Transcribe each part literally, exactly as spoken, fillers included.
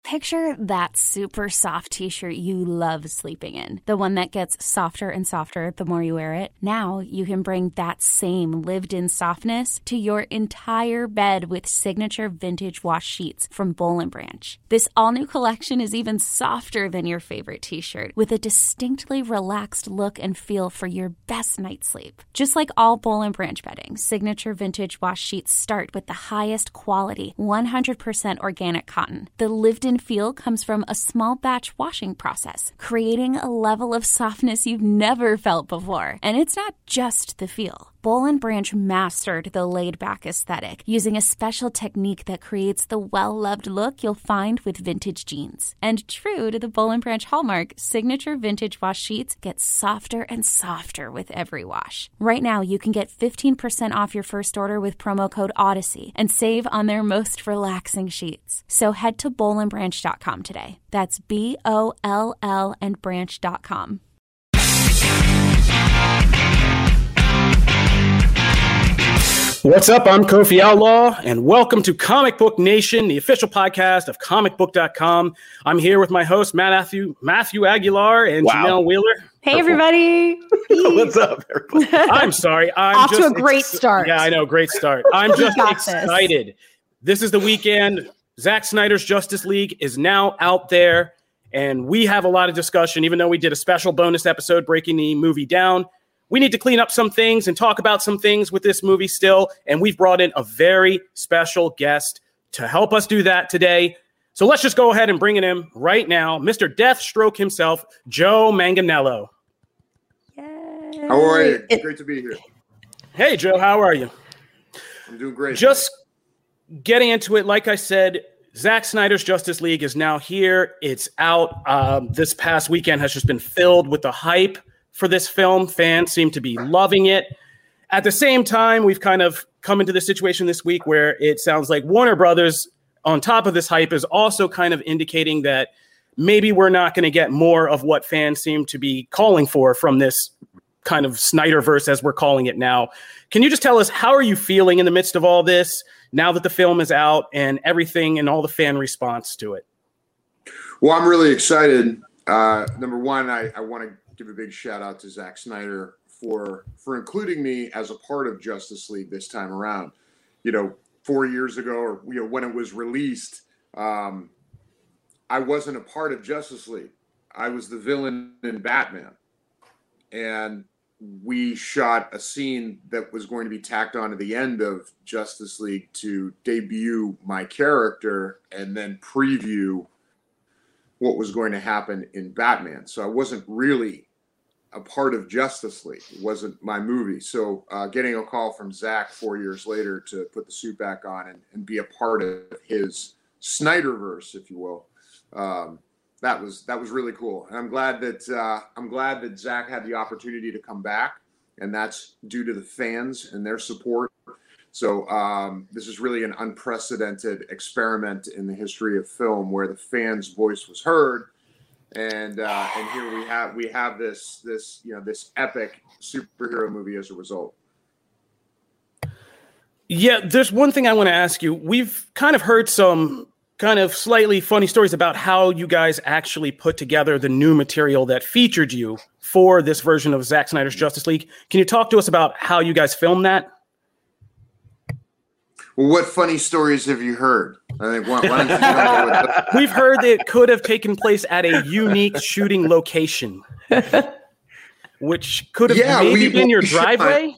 Picture that super soft t-shirt you love sleeping in, the one that gets softer and softer the more you wear it. Now you can bring that same lived-in softness to your entire bed with signature vintage wash sheets from Boll and Branch. This all-new collection is even softer than your favorite t-shirt, with a distinctly relaxed look and feel for your best night's sleep. Just like all Boll and Branch bedding, signature vintage wash sheets start with the highest quality, one hundred percent organic cotton. The lived-in feel comes from a small batch washing process, creating a level of softness you've never felt before. And it's not just the feel. Boll and Branch mastered the laid-back aesthetic using a special technique that creates the well-loved look you'll find with vintage jeans. And true to the Boll and Branch hallmark, signature vintage wash sheets get softer and softer with every wash. Right now, you can get fifteen percent off your first order with promo code Odyssey and save on their most relaxing sheets. So head to boll and branch dot com today. That's B O L L and branch dot com. What's up? I'm Kofi Outlaw, and welcome to Comic Book Nation, the official podcast of comic book dot com. I'm here with my host, Matthew Matthew Aguilar and wow. Janelle Wheeler. Hey, everybody. What's up, everybody? I'm sorry. I'm Off just to a great ex- start. Yeah, I know. Great start. I'm just excited. This. this is the weekend. Zack Snyder's Justice League is now out there, and we have a lot of discussion, even though we did a special bonus episode breaking the movie down. We need to clean up some things and talk about some things with this movie still, and we've brought in a very special guest to help us do that today. So let's just go ahead and bring in him right now, Mister Deathstroke himself, Joe Manganiello. Yay. How are you? It's great to be here. Hey, Joe, how are you? I'm doing great. Just getting into it, like I said, Zack Snyder's Justice League is now here. It's out. Um, this past weekend has just been filled with the hype for this film. Fans seem to be loving it. At the same time, we've kind of come into the situation this week where it sounds like Warner Brothers, on top of this hype, is also kind of indicating that maybe we're not going to get more of what fans seem to be calling for from this kind of Snyderverse, as we're calling it now. Can you just tell us, how are you feeling in the midst of all this, now that the film is out and everything and all the fan response to it? Well, I'm really excited. Uh, number one, I, I want to give a big shout out to Zack Snyder for for including me as a part of Justice League this time around. You know, four years ago, or you know, when it was released, um, I wasn't a part of Justice League. I was the villain in Batman, and we shot a scene that was going to be tacked on at the end of Justice League to debut my character and then preview what was going to happen in Batman. So I wasn't really a part of Justice League. It wasn't my movie. So uh, getting a call from Zack four years later to put the suit back on and, and be a part of his Snyderverse, if you will, um, that was that was really cool. And I'm glad that uh, I'm glad that Zack had the opportunity to come back, and that's due to the fans and their support. So um, this is really an unprecedented experiment in the history of film where the fans' voice was heard. And uh, and here we have we have this this you know this epic superhero movie as a result. Yeah, there's one thing I want to ask you. We've kind of heard some kind of slightly funny stories about how you guys actually put together the new material that featured you for this version of Zack Snyder's Justice League. Can you talk to us about how you guys filmed that? Well, what funny stories have you heard? I think why, why don't you go with that? We've heard that it could have taken place at a unique shooting location, which could have yeah, maybe we, been we your shot, driveway.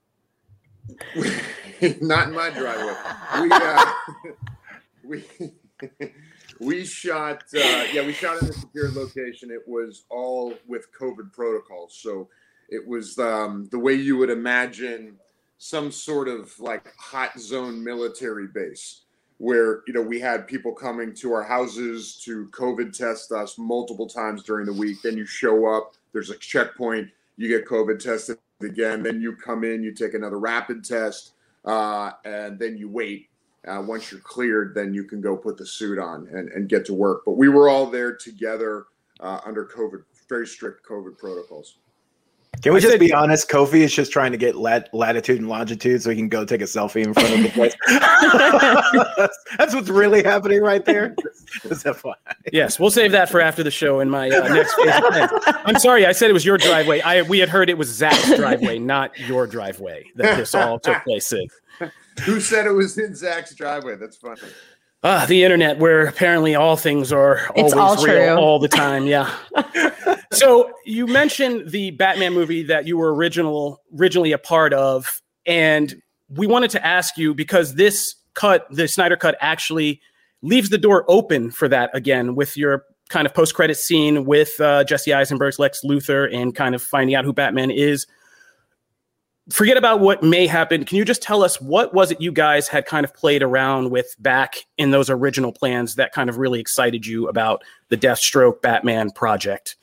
Not in my driveway. We uh, we we shot. Uh, yeah, we shot in a secure location. It was all with COVID protocols, so it was um, the way you would imagine some sort of like hot zone military base where, you know, we had people coming to our houses to COVID test us multiple times during the week. Then you show up, there's a checkpoint, you get COVID tested again. Then you come in, you take another rapid test, uh, and then you wait. Uh, once you're cleared, then you can go put the suit on and, and get to work. But we were all there together uh, under COVID, very strict COVID protocols. Can we I just said- be honest? Kofi is just trying to get lat- latitude and longitude so he can go take a selfie in front of the place. that's, that's what's really happening right there. Just F Y I. Yes, we'll save that for after the show in my uh, next phase of plans. I'm sorry, I said it was your driveway. I we had heard it was Zach's driveway, not your driveway, that this all took place in. Who said it was in Zach's driveway? That's funny. Ah, the internet, where apparently all things are It's always all real true. all the time. Yeah. So you mentioned the Batman movie that you were original originally a part of, and we wanted to ask you because this cut, the Snyder cut, actually leaves the door open for that again with your kind of post-credit scene with uh, Jesse Eisenberg's Lex Luthor and kind of finding out who Batman is. Forget about what may happen. Can you just tell us what was it you guys had kind of played around with back in those original plans that kind of really excited you about the Deathstroke Batman project?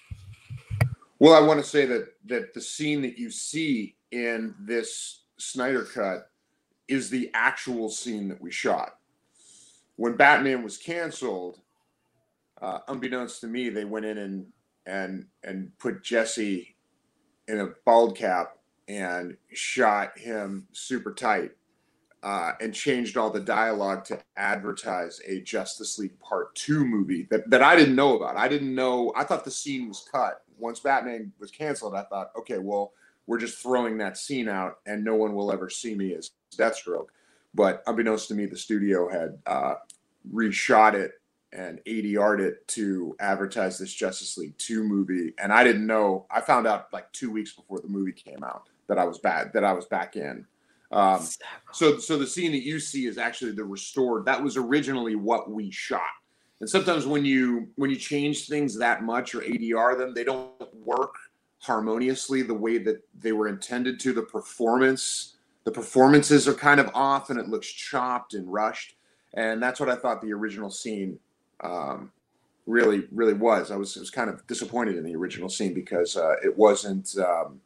Well, I want to say that that the scene that you see in this Snyder cut is the actual scene that we shot. When Batman was canceled, uh, unbeknownst to me, they went in and and and put Jesse in a bald cap and shot him super tight uh, and changed all the dialogue to advertise a Justice League Part Two movie that, that I didn't know about. I didn't know. I thought the scene was cut. Once Batman was canceled, I thought, okay, well, we're just throwing that scene out and no one will ever see me as Deathstroke. But unbeknownst to me, the studio had uh, reshot it and A D R'd it to advertise this Justice League two movie. And I didn't know. I found out like two weeks before the movie came out that I was bad, that I was back in. Um, so, so the scene that you see is actually the restored. That was originally what we shot. And sometimes when you when you change things that much or A D R them, they don't work harmoniously the way that they were intended to. The performance, the performances are kind of off, and it looks chopped and rushed. And that's what I thought the original scene um, really, really was. I was, I was kind of disappointed in the original scene because uh, it wasn't. Um,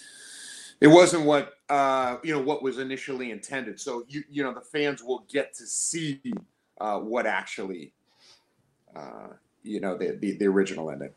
It wasn't what uh, you know what was initially intended. So you you know the fans will get to see uh, what actually uh, you know the, the the original ending.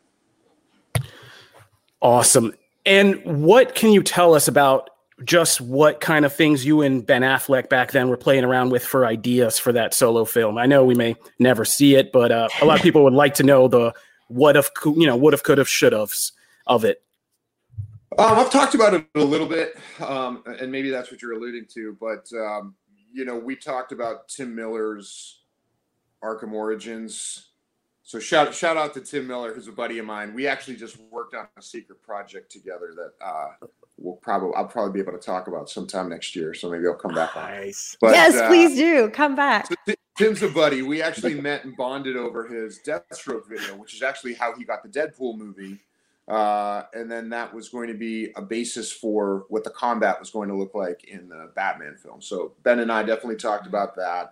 Awesome. And what can you tell us about just what kind of things you and Ben Affleck back then were playing around with for ideas for that solo film? I know we may never see it, but uh, a lot of people would like to know the what if you know would have, could have, should have's of it. Um, I've talked about it a little bit, um, and maybe that's what you're alluding to. But um, you know, we talked about Tim Miller's Arkham Origins. So shout shout out to Tim Miller, who's a buddy of mine. We actually just worked on a secret project together that uh, we'll probably I'll probably be able to talk about sometime next year. So maybe I'll come back on. Nice. But, yes, uh, please do. Come back. So T- Tim's a buddy. We actually met and bonded over his Deathstroke video, which is actually how he got the Deadpool movie. Uh, and then that was going to be a basis for what the combat was going to look like in the Batman film. So Ben and I definitely talked about that.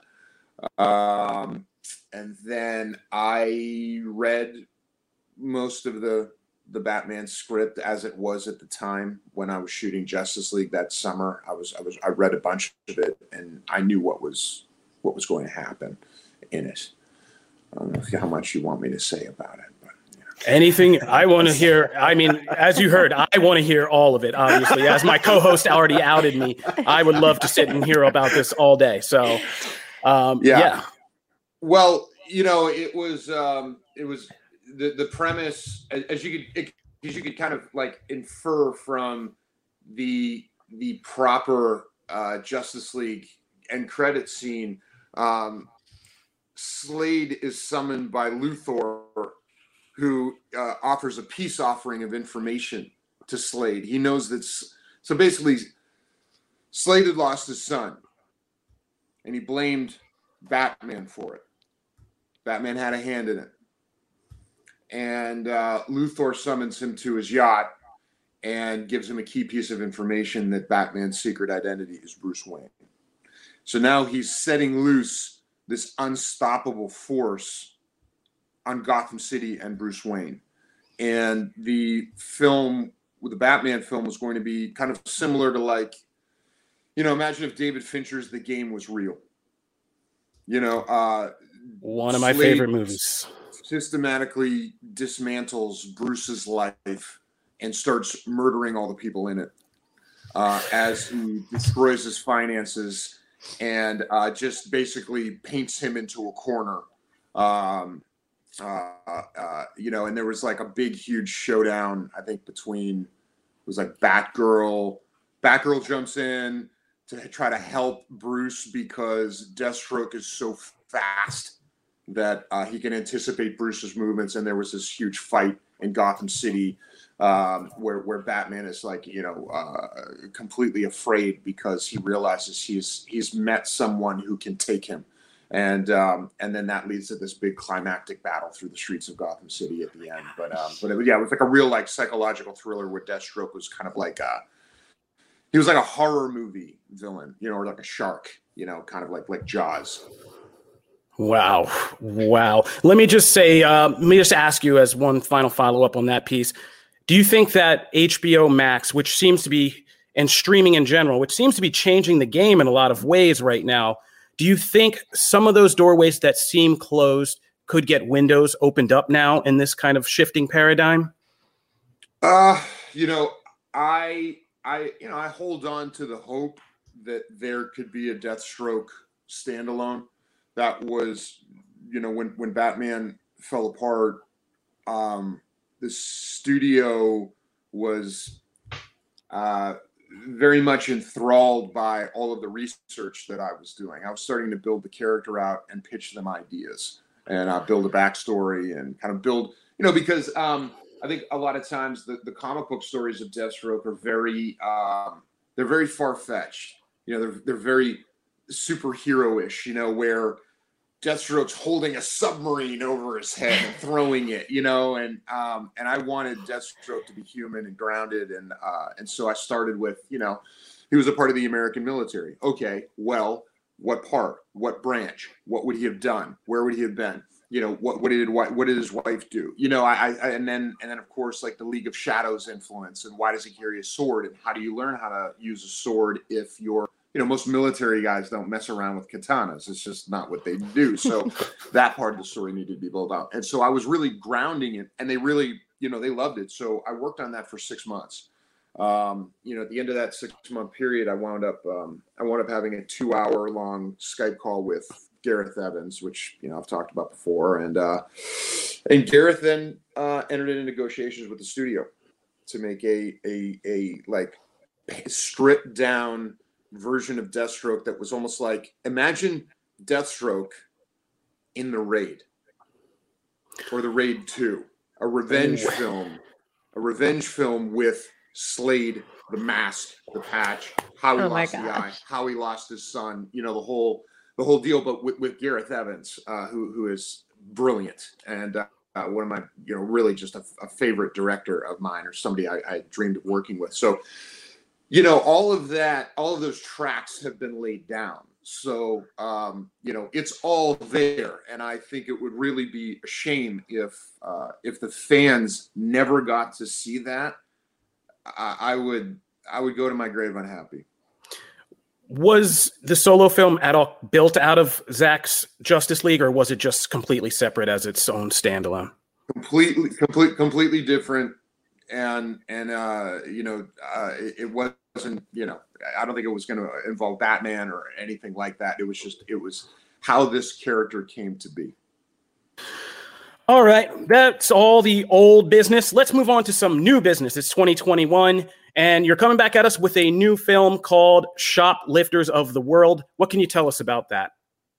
Um, and then I read most of the the Batman script as it was at the time when I was shooting Justice League that summer. I was I was I read a bunch of it and I knew what was what was going to happen in it. I don't know how much you want me to say about it. Anything I want to hear. I mean, as you heard, I want to hear all of it, obviously. As my co-host already outed me, I would love to sit and hear about this all day. So, um, yeah. yeah. Well, you know, it was um, it was the, the premise, as you could it, as you could kind of like infer from the the proper uh, Justice League end credit scene. Um, Slade is summoned by Luthor, who uh, offers a peace offering of information to Slade. He knows that. So basically, Slade had lost his son, and he blamed Batman for it. Batman had a hand in it. And uh, Luthor summons him to his yacht and gives him a key piece of information that Batman's secret identity is Bruce Wayne. So now he's setting loose this unstoppable force on Gotham City and Bruce Wayne. And the film, the Batman film, was going to be kind of similar to like, you know, imagine if David Fincher's The Game was real. You know, uh, one of my Slade favorite movies. Systematically dismantles Bruce's life and starts murdering all the people in it uh, as he destroys his finances and uh, just basically paints him into a corner. Um, uh, uh, you know, and there was like a big, huge showdown, I think, between, it was like Batgirl. Batgirl jumps in to try to help Bruce because Deathstroke is so fast that uh, he can anticipate Bruce's movements. And there was this huge fight in Gotham City um, where, where Batman is like, you know, uh, completely afraid because he realizes he's, he's met someone who can take him. And um, and then that leads to this big climactic battle through the streets of Gotham City at the end. But um, but it, yeah, it was like a real like psychological thriller where Deathstroke was kind of like a, he was like a horror movie villain, you know, or like a shark, you know, kind of like like Jaws. Wow, wow. Let me just say, uh, let me just ask you as one final follow up on that piece. Do you think that H B O Max, which seems to be, and streaming in general, which seems to be changing the game in a lot of ways right now, do you think some of those doorways that seem closed could get windows opened up now in this kind of shifting paradigm? Uh, you know, I, I, you know, I hold on to the hope that there could be a Deathstroke standalone. That was, you know, when, when Batman fell apart, um, the studio was, uh, very much enthralled by all of the research that I was doing. I was starting to build the character out and pitch them ideas and uh, build a backstory and kind of build, you know, because um, I think a lot of times the, the comic book stories of Deathstroke are very, um, they're very far-fetched. You know, they're, they're very superhero-ish, you know, where Deathstroke's holding a submarine over his head and throwing it, you know, and um, and I wanted Deathstroke to be human and grounded, and uh, and so I started with, you know, he was a part of the American military. Okay, well, what part? What branch? What would he have done? Where would he have been? You know, what what did what, what did his wife do? You know, I, I and then and then of course like the League of Shadows influence, and why does he carry a sword, and how do you learn how to use a sword if you're, you know, most military guys don't mess around with katanas. It's just not what they do. So that part of the story needed to be built out. And so I was really grounding it, and they really, you know, they loved it. So I worked on that for six months. Um, you know, at the end of that six month period, I wound up, um, I wound up having a two hour long Skype call with Gareth Evans, which, you know, I've talked about before. And, uh, and Gareth then, uh, entered into negotiations with the studio to make a, a, a like stripped down version of Deathstroke that was almost like, imagine Deathstroke in The Raid or The Raid two, a revenge Ooh. film, a revenge film with Slade, the mask, the patch, how he oh lost the eye, how he lost his son, you know, the whole the whole deal, but with, with Gareth Evans, uh, who who is brilliant and uh, uh, one of my, you know, really just a, a favorite director of mine, or somebody I, I dreamed of working with. So, you know, all of that, all of those tracks have been laid down. So, um, you know, it's all there. And I think it would really be a shame if uh, if the fans never got to see that. I, I would I would go to my grave unhappy. Was the solo film at all built out of Zack's Justice League, or was it just completely separate as its own standalone? Completely, complete, completely different. And, and uh, you know, uh, it, it wasn't, you know, I don't think it was going to involve Batman or anything like that. It was just, it was how this character came to be. All right. That's all the old business. Let's move on to some new business. It's twenty twenty-one, and you're coming back at us with a new film called Shoplifters of the World. What can you tell us about that?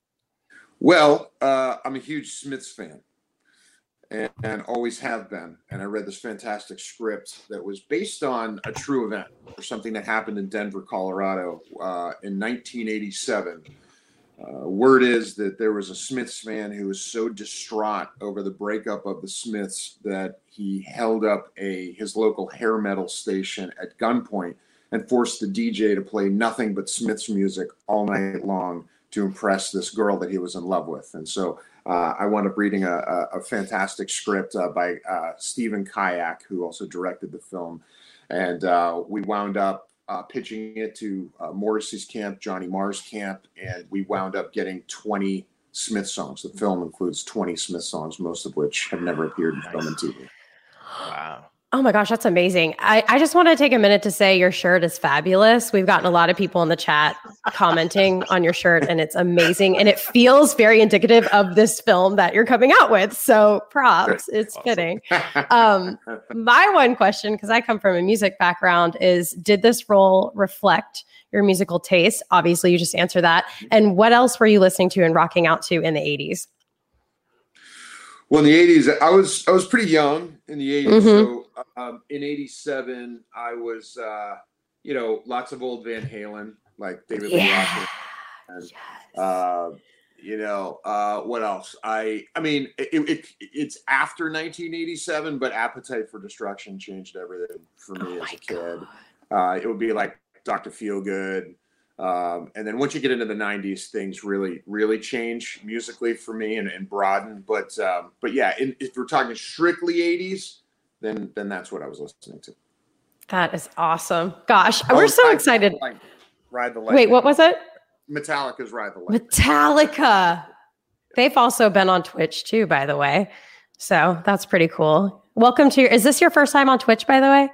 Well, uh, I'm a huge Smiths fan. And, and always have been. And I read this fantastic script that was based on a true event, or something that happened in Denver, Colorado uh, in nineteen eighty-seven. Uh, word is that there was a Smiths fan who was so distraught over the breakup of the Smiths that he held up a his local hair metal station at gunpoint and forced the D J to play nothing but Smiths music all night long to impress this girl that he was in love with. And so uh, I wound up reading a, a, a fantastic script uh, by uh, Stephen Kayak, who also directed the film. And uh, we wound up uh, pitching it to uh, Morrissey's camp, Johnny Marr's camp, and we wound up getting twenty Smith songs. The film includes twenty Smith songs, most of which have never appeared in film and T V. Wow. Oh my gosh, that's amazing. I, I just want to take a minute to say your shirt is fabulous. We've gotten a lot of people in the chat commenting on your shirt, and it's amazing. And it feels very indicative of this film that you're coming out with. So props. It's awesome. Fitting. Um, my one question, because I come from a music background, is did this role reflect your musical taste? Obviously, you just answered that. And what else were you listening to and rocking out to in the eighties? Well, in the eighties, I was I was pretty young in the eighties. Mm-hmm. So um, in eighty-seven, I was, uh, you know, lots of old Van Halen, like David Lee Yeah. Roth. And, uh, you know, uh, what else? I I mean, it, it, it's after nineteen eighty-seven, but Appetite for Destruction changed everything for me Oh as my a kid. Uh, it would be like Doctor Feelgood. Um, and then once you get into the nineties, things really, really change musically for me and, and broaden. But um, but yeah, in, if we're talking strictly eighties, then then that's what I was listening to. That is awesome. Gosh, Oh, we're so Ride- excited. Like, Ride the Lightning. Wait, what was it? Metallica's Ride the Lightning. Metallica. They've also been on Twitch too, by the way. So that's pretty cool. Welcome to your, is this your first time on Twitch, by the way?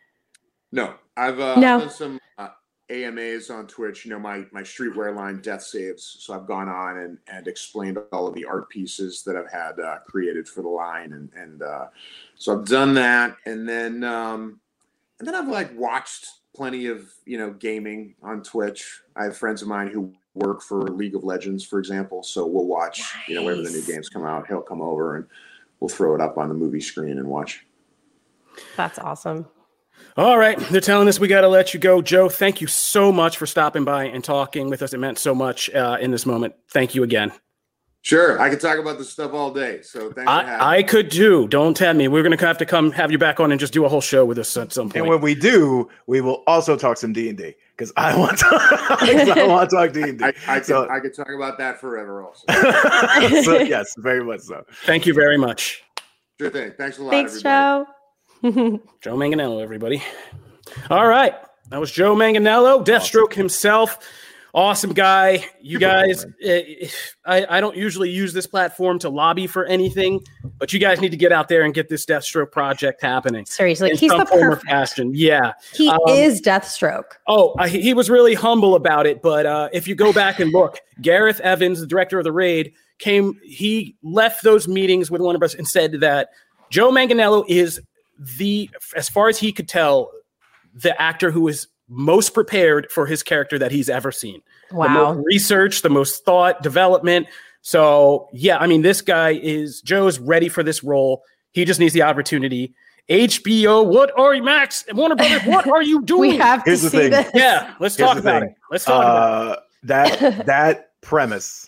No, I've uh, No. done some uh, A M As on Twitch. You know, my my streetwear line, Death Saves. So I've gone on and, and explained all of the art pieces that I've had uh, created for the line, and and uh, so I've done that, and then um, and then I've like watched plenty of you know gaming on Twitch. I have friends of mine who work for League of Legends, for example. So we'll watch Nice. you know whenever the new games come out. He'll come over and we'll throw it up on the movie screen and watch. That's awesome. All right. They're telling us we got to let you go. Joe, thank you so much for stopping by and talking with us. It meant so much uh, in this moment. Thank you again. Sure, I could talk about this stuff all day. So thanks for having me. I, I could too. Don't tempt me. We're going to have to come have you back on and just do a whole show with us at some point. And when we do, we will also talk some D and D because I want to. I want to talk D and D. I, I, could, So- I could talk about that forever also. So, yes, very much so. Thank you very much. Sure thing. Thanks a lot, Thanks, everybody. Joe. Joe Manganiello, everybody. All right. That was Joe Manganiello, Deathstroke himself. Awesome guy. You guys, eh, I, I don't usually use this platform to lobby for anything, but you guys need to get out there and get this Deathstroke project happening. Seriously, in he's some the form or perfect. fashion. Yeah. He Um, is Deathstroke. Oh, I, he was really humble about it. But uh, if you go back and look, Gareth Evans, the director of The Raid, came, he left those meetings with Warner Bros. And said that Joe Manganiello is the, as far as he could tell, the actor who is most prepared for his character that he's ever seen. The Wow. most research, the most thought, development. So, yeah, I mean, this guy is, Joe's ready for this role. He just needs the opportunity. H B O, what are you, Max? Warner Brothers, what are you doing? We have to Here's the see thing. this. Yeah, let's Here's talk the about thing. it. Let's talk about it. Uh, that that premise,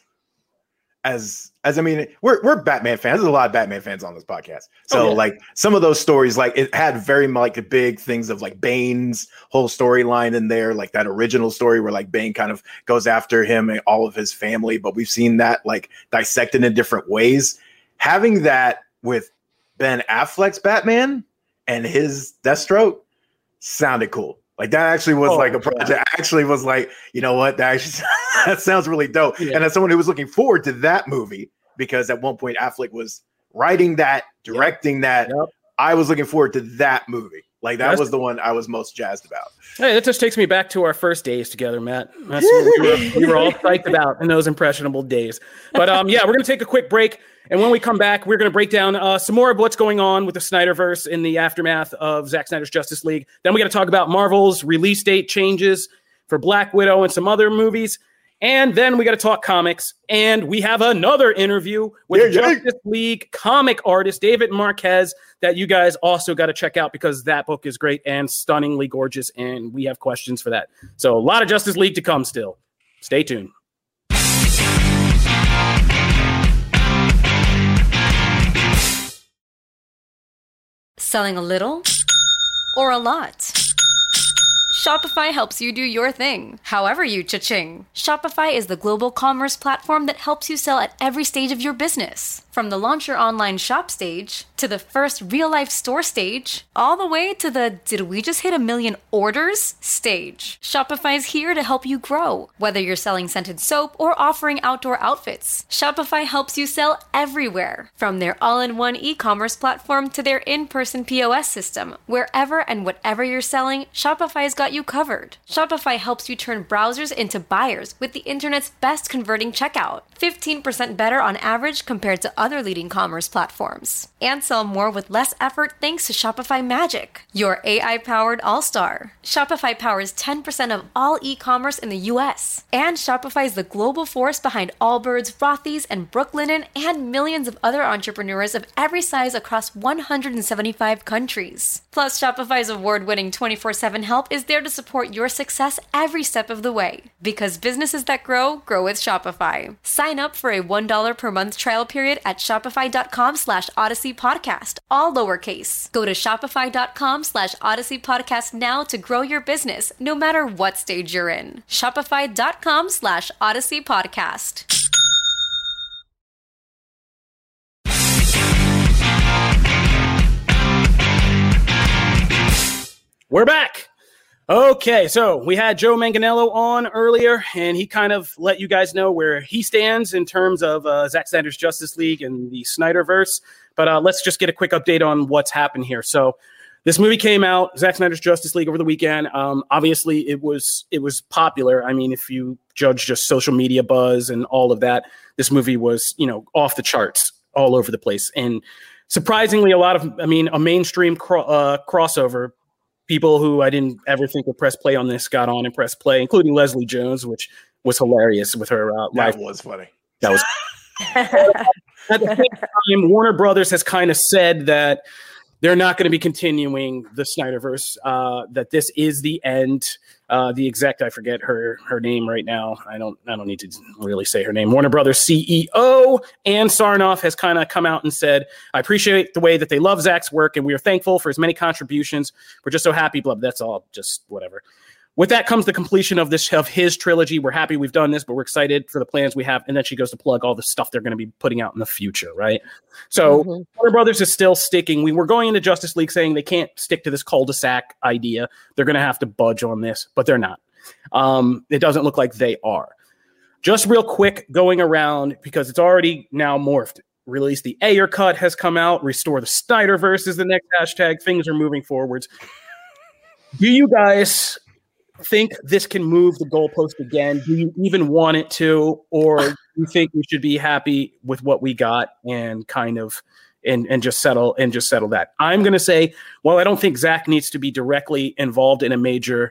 as as I mean, we're we're Batman fans. There's a lot of Batman fans on this podcast. So Oh, yeah. like some of those stories, like it had very like the big things of like Bane's whole storyline in there, like that original story where like Bane kind of goes after him and all of his family. But we've seen that like dissected in different ways. Having that with Ben Affleck's Batman and his Deathstroke sounded cool. Like that actually was Oh, like a yeah. project. Actually was like, you know what? That actually that sounds really dope. Yeah. And as someone who was looking forward to that movie, because at one point Affleck was writing that, directing that, Yep. I was looking forward to that movie. Like that That's- was the one I was most jazzed about. Hey, that just takes me back to our first days together, Matt. That's what we were, we were all psyched about in those impressionable days. But um, yeah, we're going to take a quick break. And when we come back, we're going to break down uh, some more of what's going on with the Snyderverse in the aftermath of Zack Snyder's Justice League. Then we got to talk about Marvel's release date changes for Black Widow and some other movies. And then we got to talk comics. And we have another interview with Yeah, yeah. Justice League comic artist David Marquez that you guys also got to check out because that book is great and stunningly gorgeous. And we have questions for that. So a lot of Justice League to come still. Stay tuned. Selling a little or a lot? Shopify helps you do your thing, however you cha-ching. Shopify is the global commerce platform that helps you sell at every stage of your business. From the launch your online shop stage, to the first real-life store stage, all the way to the did we just hit a million orders stage. Shopify is here to help you grow. Whether you're selling scented soap or offering outdoor outfits, Shopify helps you sell everywhere. From their all-in-one e-commerce platform to their in-person P O S system, wherever and whatever you're selling, Shopify's got you covered. Shopify helps you turn browsers into buyers with the internet's best converting checkout, fifteen percent better on average compared to other leading commerce platforms. And sell more with less effort thanks to Shopify Magic, your A I-powered all-star. Shopify powers ten percent of all e-commerce in the U S. And Shopify is the global force behind Allbirds, Rothy's, and Brooklinen, and millions of other entrepreneurs of every size across one hundred seventy-five countries. Plus, Shopify's award-winning twenty-four seven help is there to support your success every step of the way. Because businesses that grow, grow with Shopify. Sign up for a one dollar per month trial period at shopify.com slash Odyssey Podcast, all lowercase. Go to shopify.com slash Odyssey Podcast now to grow your business, no matter what stage you're in. Shopify.com slash Odyssey Podcast. We're back. Okay, so we had Joe Manganiello on earlier, and he kind of let you guys know where he stands in terms of uh, Zack Snyder's Justice League and the Snyderverse. But uh, let's just get a quick update on what's happened here. So this movie came out, Zack Snyder's Justice League, over the weekend. Um, obviously, it was it was popular. I mean, if you judge just social media buzz and all of that, this movie was, you know, off the charts all over the place. And surprisingly, a lot of, I mean, a mainstream cro- uh, crossover. People who I didn't ever think would press play on this got on and press play, including Leslie Jones, which was hilarious with her uh, live. That was funny. That was. At the same time, Warner Brothers has kind of said that they're not going to be continuing the Snyderverse. Uh, that this is the end. Uh, the exec, I forget her her name right now. I don't I don't need to really say her name. Warner Brothers C E O Ann Sarnoff has kind of come out and said, "I appreciate the way that they love Zack's work, and we are thankful for his many contributions. We're just so happy." Blah. That's all. Just whatever. With that comes the completion of this of his trilogy. We're happy we've done this, but we're excited for the plans we have. And then she goes to plug all the stuff they're going to be putting out in the future, right? So mm-hmm. Warner Brothers is still sticking. We were going into Justice League saying they can't stick to this cul-de-sac idea. They're going to have to budge on this, but they're not. Um, it doesn't look like they are. Just real quick, going around, because it's already now morphed. Release the Ayer cut has come out. Restore the Snyderverse is the next hashtag. Things are moving forwards. Do you guys think this can move the goalpost again? Do you even want it to, or do you think we should be happy with what we got and kind of and and just settle and just settle that? I'm going to say, well, I don't think Zack needs to be directly involved in a major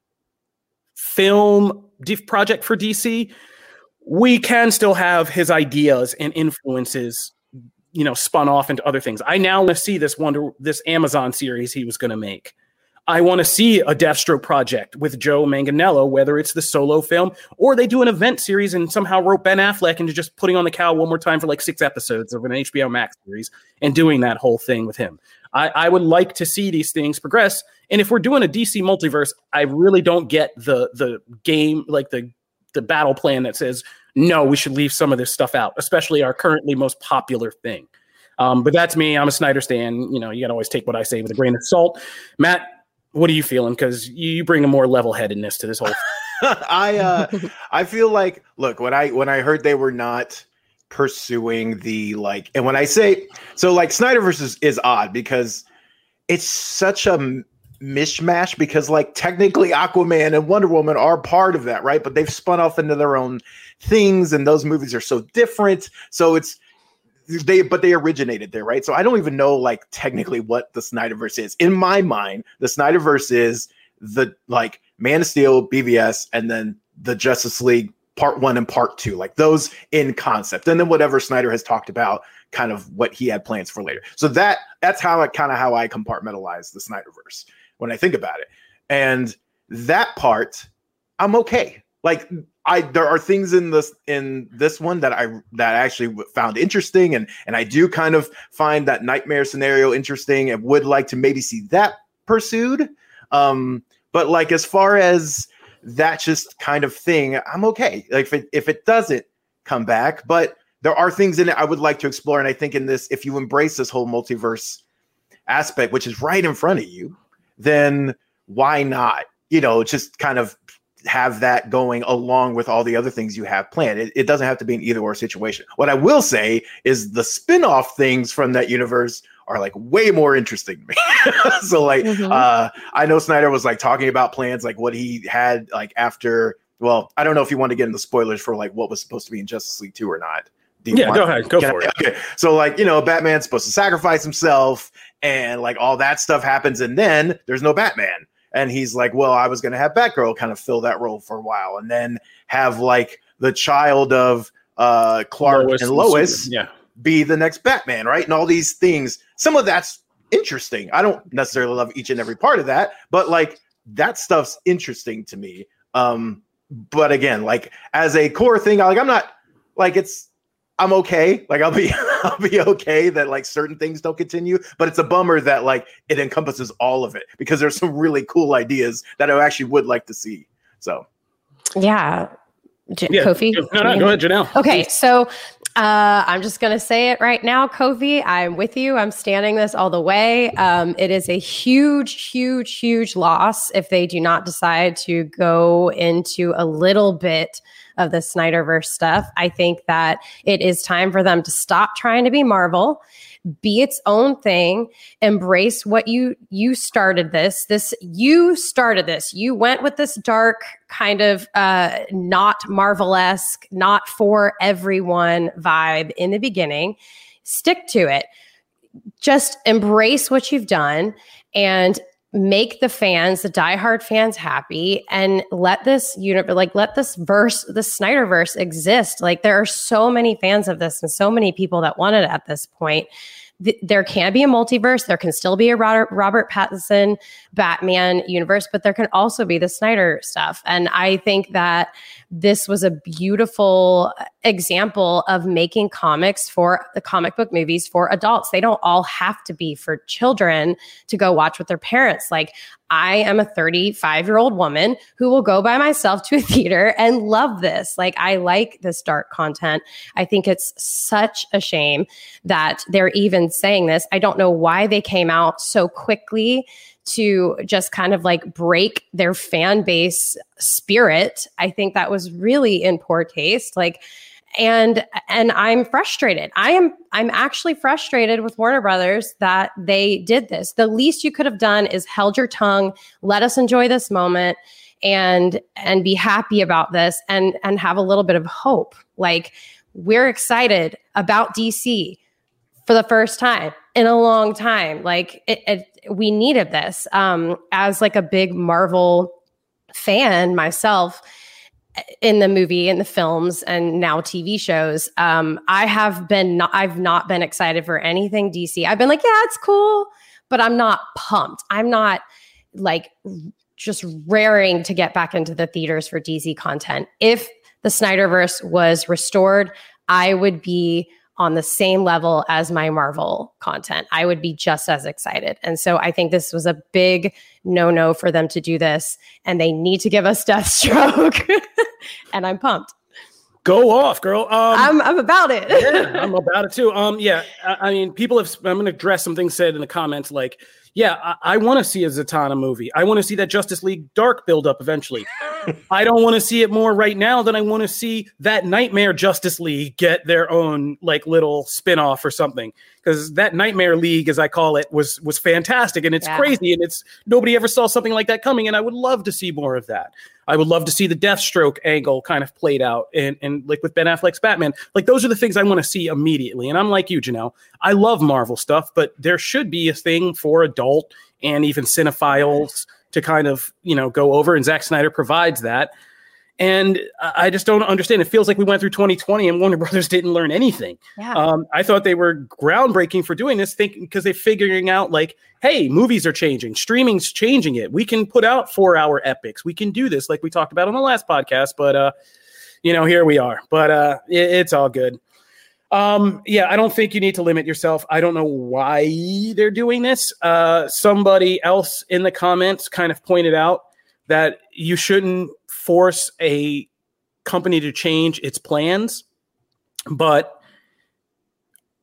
film project for D C. We can still have his ideas and influences, you know, spun off into other things. I now want to see this Wonder this Amazon series he was going to make. I want to see a Deathstroke project with Joe Manganiello, whether it's the solo film or they do an event series and somehow rope Ben Affleck into just putting on the cow one more time for like six episodes of an H B O Max series and doing that whole thing with him. I, I would like to see these things progress. And if we're doing a D C multiverse, I really don't get the the game, like the the battle plan that says, no, we should leave some of this stuff out, especially our currently most popular thing. Um, but that's me. I'm a Snyder stan. You know, you got to always take what I say with a grain of salt. Matt, what are you feeling? Because you bring a more level-headedness to this whole thing. I uh, I feel like, look, when I when I heard they were not pursuing the, like, and when I say, so like Snyderverse is, is odd because it's such a mishmash because like technically Aquaman and Wonder Woman are part of that, right? But they've spun off into their own things and those movies are so different. So it's, They, but they originated there, right? So I don't even know, like, technically what the Snyderverse is. In my mind, the Snyderverse is the, like, Man of Steel, B V S, and then the Justice League Part One and Part Two, like those in concept, and then whatever Snyder has talked about, kind of what he had plans for later. So that that's how I kind of how I compartmentalize the Snyderverse when I think about it, and that part I'm okay. Like, I there are things in this in this one that I that I actually found interesting, and and I do kind of find that nightmare scenario interesting, and would like to maybe see that pursued. Um, but like as far as that just kind of thing, I'm okay. Like if it if it doesn't come back, but there are things in it I would like to explore. And I think in this, if you embrace this whole multiverse aspect, which is right in front of you, then why not, you know, just kind of have that going along with all the other things you have planned. It, it doesn't have to be an either or situation. What I will say is the spin-off things from that universe are like way more interesting to me. So like, mm-hmm. uh, I know Snyder was like talking about plans, like what he had like after, well, I don't know if you want to get into spoilers for like what was supposed to be in Justice League two or not. Yeah, go ahead. Go for I, it. Okay. So like, you know, Batman's supposed to sacrifice himself and like all that stuff happens. And then there's no Batman. And he's like, well, I was going to have Batgirl kind of fill that role for a while and then have like the child of uh, Clark Lois and Lois and yeah. be the next Batman, right? And all these things. Some of that's interesting. I don't necessarily love each and every part of that, but like that stuff's interesting to me. Um, but again, like as a core thing, like I'm not like it's, I'm okay. Like I'll be, I'll be okay that like certain things don't continue, but it's a bummer that like it encompasses all of it because there's some really cool ideas that I actually would like to see. So, yeah, J- yeah. Kofi. No, no, go ahead, Janelle. Okay, so uh, I'm just gonna say it right now, Kofi. I'm with you. I'm standing this all the way. Um, it is a huge, huge, huge loss if they do not decide to go into a little bit of the Snyderverse stuff. I think that it is time for them to stop trying to be Marvel, be its own thing, embrace what you you started this. This you started this. You went with this dark kind of uh, not Marvel-esque, not for everyone vibe in the beginning. Stick to it. Just embrace what you've done and make the fans, the diehard fans, happy, and let this unit, like let this verse, the Snyderverse exist. Like there are so many fans of this and so many people that want it at this point. Th- there can be a multiverse. There can still be a Robert, Robert Pattinson Batman universe, but there can also be the Snyder stuff. And I think that this was a beautiful example of making comics for the comic book movies for adults. They don't all have to be for children to go watch with their parents. Like I am a thirty-five year old woman who will go by myself to a theater and love this. Like I like this dark content. I think it's such a shame that they're even saying this. I don't know why they came out so quickly to just kind of like break their fan base spirit. I think that was really in poor taste. Like, and and I'm frustrated. I am I'm actually frustrated with Warner Brothers that they did this. The least you could have done is held your tongue, let us enjoy this moment and and be happy about this and and have a little bit of hope. Like we're excited about D C for the first time in a long time. Like it, it we needed this. Um, as like a big Marvel fan myself in the movie, in the films, and now T V shows, um, I have been not, I've not been excited for anything D C. I've been like, yeah, it's cool, but I'm not pumped. I'm not like just raring to get back into the theaters for D C content. If the Snyderverse was restored, I would be on the same level as my Marvel content. I would be just as excited. And so I think this was a big no-no for them to do this. And they need to give us Deathstroke. And I'm pumped. Go off, girl. Um, I'm I'm about it. Yeah, I'm about it too. Um, yeah, I, I mean, people have. I'm going to address some things said in the comments, like, yeah, I, I want to see a Zatanna movie. I want to see that Justice League Dark build up eventually. I don't want to see it more right now than I want to see that Nightmare Justice League get their own like little spinoff or something. Because that Nightmare League, as I call it, was was fantastic and it's yeah. crazy and it's nobody ever saw something like that coming. And I would love to see more of that. I would love to see the Deathstroke angle kind of played out and and like with Ben Affleck's Batman. Like those are the things I want to see immediately. And I'm like you, Janelle. I love Marvel stuff, but there should be a thing for adult and even cinephiles to kind of, you know, go over, and Zack Snyder provides that. And I just don't understand. It feels like we went through twenty twenty and Warner Brothers didn't learn anything. Yeah. Um, I thought they were groundbreaking for doing this, thinking because they're figuring out like, hey, movies are changing, streaming's changing it. We can put out four-hour epics. We can do this, like we talked about on the last podcast. But uh, you know, here we are. But uh, it, it's all good. Um, yeah, I don't think you need to limit yourself. I don't know why they're doing this. Uh, somebody else in the comments kind of pointed out that you shouldn't force a company to change its plans. But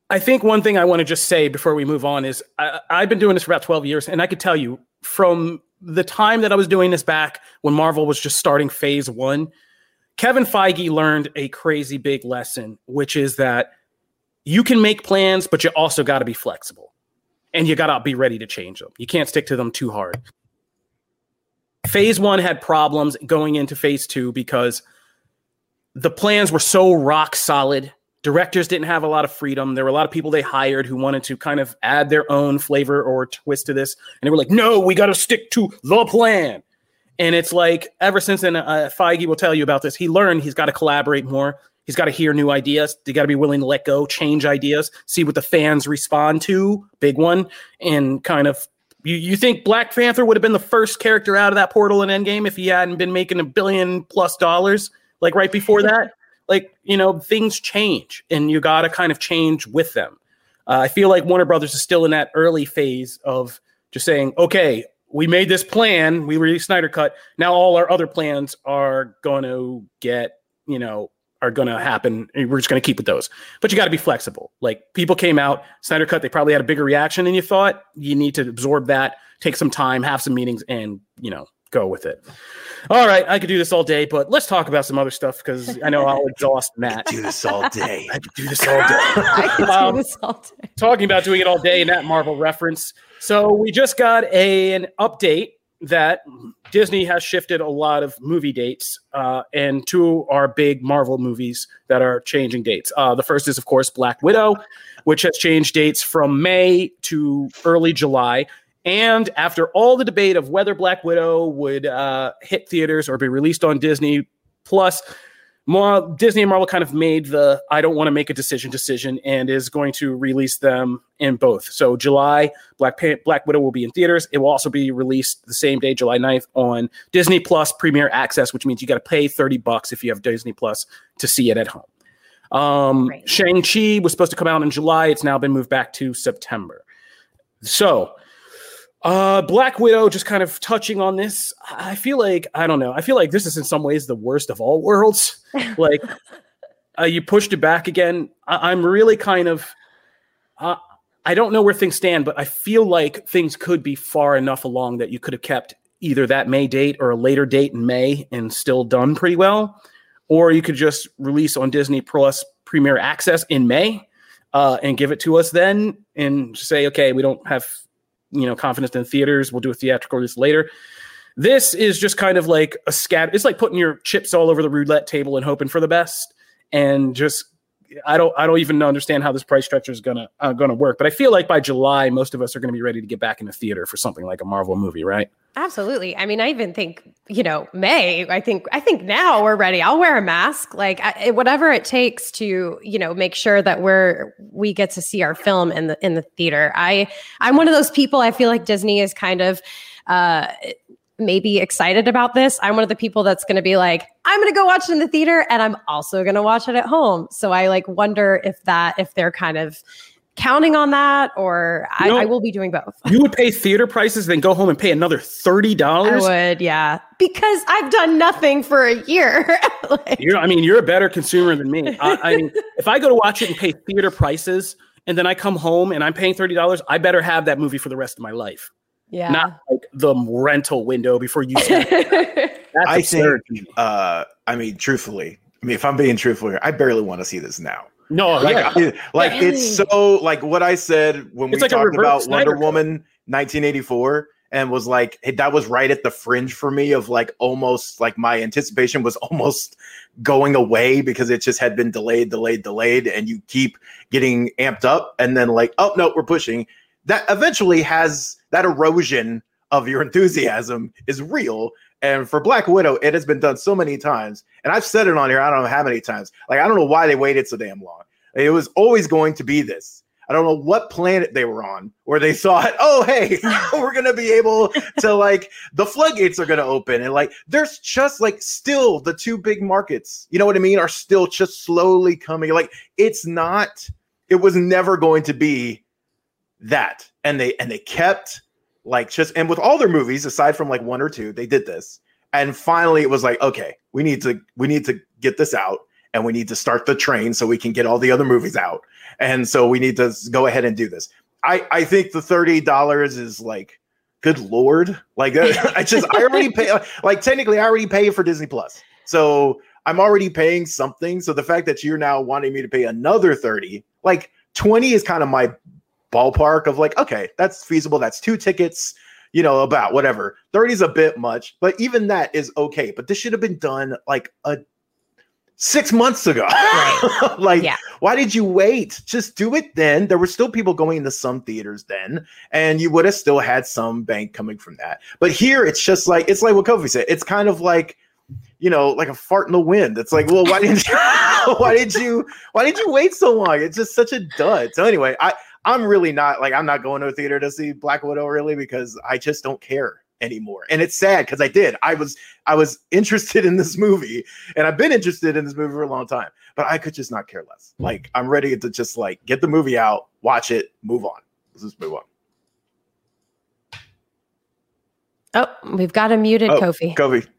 I think one thing I want to just say before we move on is I, I've been doing this for about twelve years, and I could tell you from the time that I was doing this back when Marvel was just starting phase one, Kevin Feige learned a crazy big lesson, which is that you can make plans, but you also got to be flexible, and you got to be ready to change them. You can't stick to them too hard. Phase one had problems going into phase two because the plans were so rock solid. Directors didn't have a lot of freedom. There were a lot of people they hired who wanted to kind of add their own flavor or twist to this. And they were like, no, we got to stick to the plan. And it's like, ever since then, uh, Feige will tell you about this. He learned he's got to collaborate more. He's got to hear new ideas. They got to be willing to let go, change ideas, see what the fans respond to. Big one. And kind of, you, you think Black Panther would have been the first character out of that portal in Endgame if he hadn't been making a billion plus dollars, like right before that? Like, you know, things change and you got to kind of change with them. Uh, I feel like Warner Brothers is still in that early phase of just saying, okay, we made this plan. We released Snyder Cut. Now all our other plans are going to get, you know, are going to happen. And we're just going to keep with those. But you got to be flexible. Like people came out, Snyder Cut, they probably had a bigger reaction than you thought. You need to absorb that, take some time, have some meetings and, you know, go with it. All right, I could do this all day, but let's talk about some other stuff because I know I'll exhaust Matt. Do this all day. I could do this all day. I could Um, do this all day. Talking about doing it all day in that Marvel reference. So we just got a, an update that Disney has shifted a lot of movie dates, uh, and two are big Marvel movies that are changing dates. Uh, the first is, of course, Black Widow, which has changed dates from May to early July. And after all the debate of whether Black Widow would uh, hit theaters or be released on Disney Plus, more, Disney and Marvel kind of made the I don't want to make a decision decision and is going to release them in both. So July, Black pa- Black Widow will be in theaters. It will also be released the same day, July ninth, on Disney Plus Premier Access, which means you got to pay thirty bucks if you have Disney Plus to see it at home. Um, Right. Shang-Chi was supposed to come out in July. It's now been moved back to September. So Uh, Black Widow, just kind of touching on this. I feel like, I don't know. I feel like this is in some ways the worst of all worlds. Like, uh, you pushed it back again. I- I'm really kind of, uh, I don't know where things stand, but I feel like things could be far enough along that you could have kept either that May date or a later date in May and still done pretty well. Or you could just release on Disney Plus Premier Access in May uh, and give it to us then and say, okay, we don't have you know, confidence in theaters. We'll do a theatrical release later. This is just kind of like a scat. It's like putting your chips all over the roulette table and hoping for the best. And just, I don't, I don't even understand how this price structure is gonna uh, gonna work. But I feel like by July, most of us are going to be ready to get back in the theater for something like a Marvel movie, right? Absolutely. I mean, I even think, you know, May, I think, I think now we're ready. I'll wear a mask, like I, whatever it takes to, you know, make sure that we're, we get to see our film in the, in the theater. I, I'm one of those people, I feel like Disney is kind of, uh, maybe excited about this. I'm one of the people that's going to be like, I'm going to go watch it in the theater and I'm also going to watch it at home. So I like wonder if that, if they're kind of counting on that, or I, You know, I will be doing both. You would pay theater prices, then go home and pay another thirty dollars. I would, yeah, because I've done nothing for a year. Like, You're, I mean, you're a better consumer than me. I, I mean, if I go to watch it and pay theater prices, and then I come home and I'm paying thirty dollars, I better have that movie for the rest of my life. yeah, Not like the rental window before you see it. That's I absurd. think, uh, I mean, truthfully, I mean, if I'm being truthful here, I barely want to see this now. No, Like, yeah. I- like it's so like what I said when It's we like a talked reverse about Snyder Wonder Cut. Woman nineteen eighty-four and was like, hey, that was right at the fringe for me of like almost like my anticipation was almost going away because it just had been delayed, delayed, delayed. And you keep getting amped up and then like, oh, no, we're pushing. That eventually has that erosion of your enthusiasm is real. And for Black Widow, it has been done so many times. And I've said it on here, I don't know how many times. Like, I don't know why they waited so damn long. It was always going to be this. I don't know what planet they were on where they thought, oh, hey, we're going to be able to, like, the floodgates are going to open. And, like, there's just, like, still the two big markets, you know what I mean, are still just slowly coming. Like, it's not, it was never going to be that. And they, and they kept, like, just, and with all their movies, aside from, like, one or two, they did this. And finally, it was like, okay, we need to, we need to get this out. and we need to start the train so we can get all the other movies out. And so we need to go ahead and do this. I, I think the thirty dollars is like, good Lord. Like I just, I already pay, like technically I already pay for Disney Plus. So I'm already paying something. So the fact that you're now wanting me to pay another thirty, like twenty is kind of my ballpark of like, okay, that's feasible. That's two tickets, you know, about whatever. thirty is a bit much, but even that is okay. But this should have been done like a six months ago. Right. Like, yeah. Why did you wait? Just do it then. There were still people going to some theaters then, and you would have still had some bank coming from that. But here it's just like, it's like what Kofi said. It's kind of like, you know, like a fart in the wind. It's like, well, why didn't you, why did you, why did you wait so long? It's just such a dud. So anyway, I, I'm really not like, I'm not going to a theater to see Black Widow really, because I just don't care anymore. And it's sad because I did. I was I was interested in this movie, and I've been interested in this movie for a long time, but I could just not care less. Like, I'm ready to just like get the movie out, watch it, move on. Let's just move on. Oh, we've got a muted oh, Kofi. Kofi.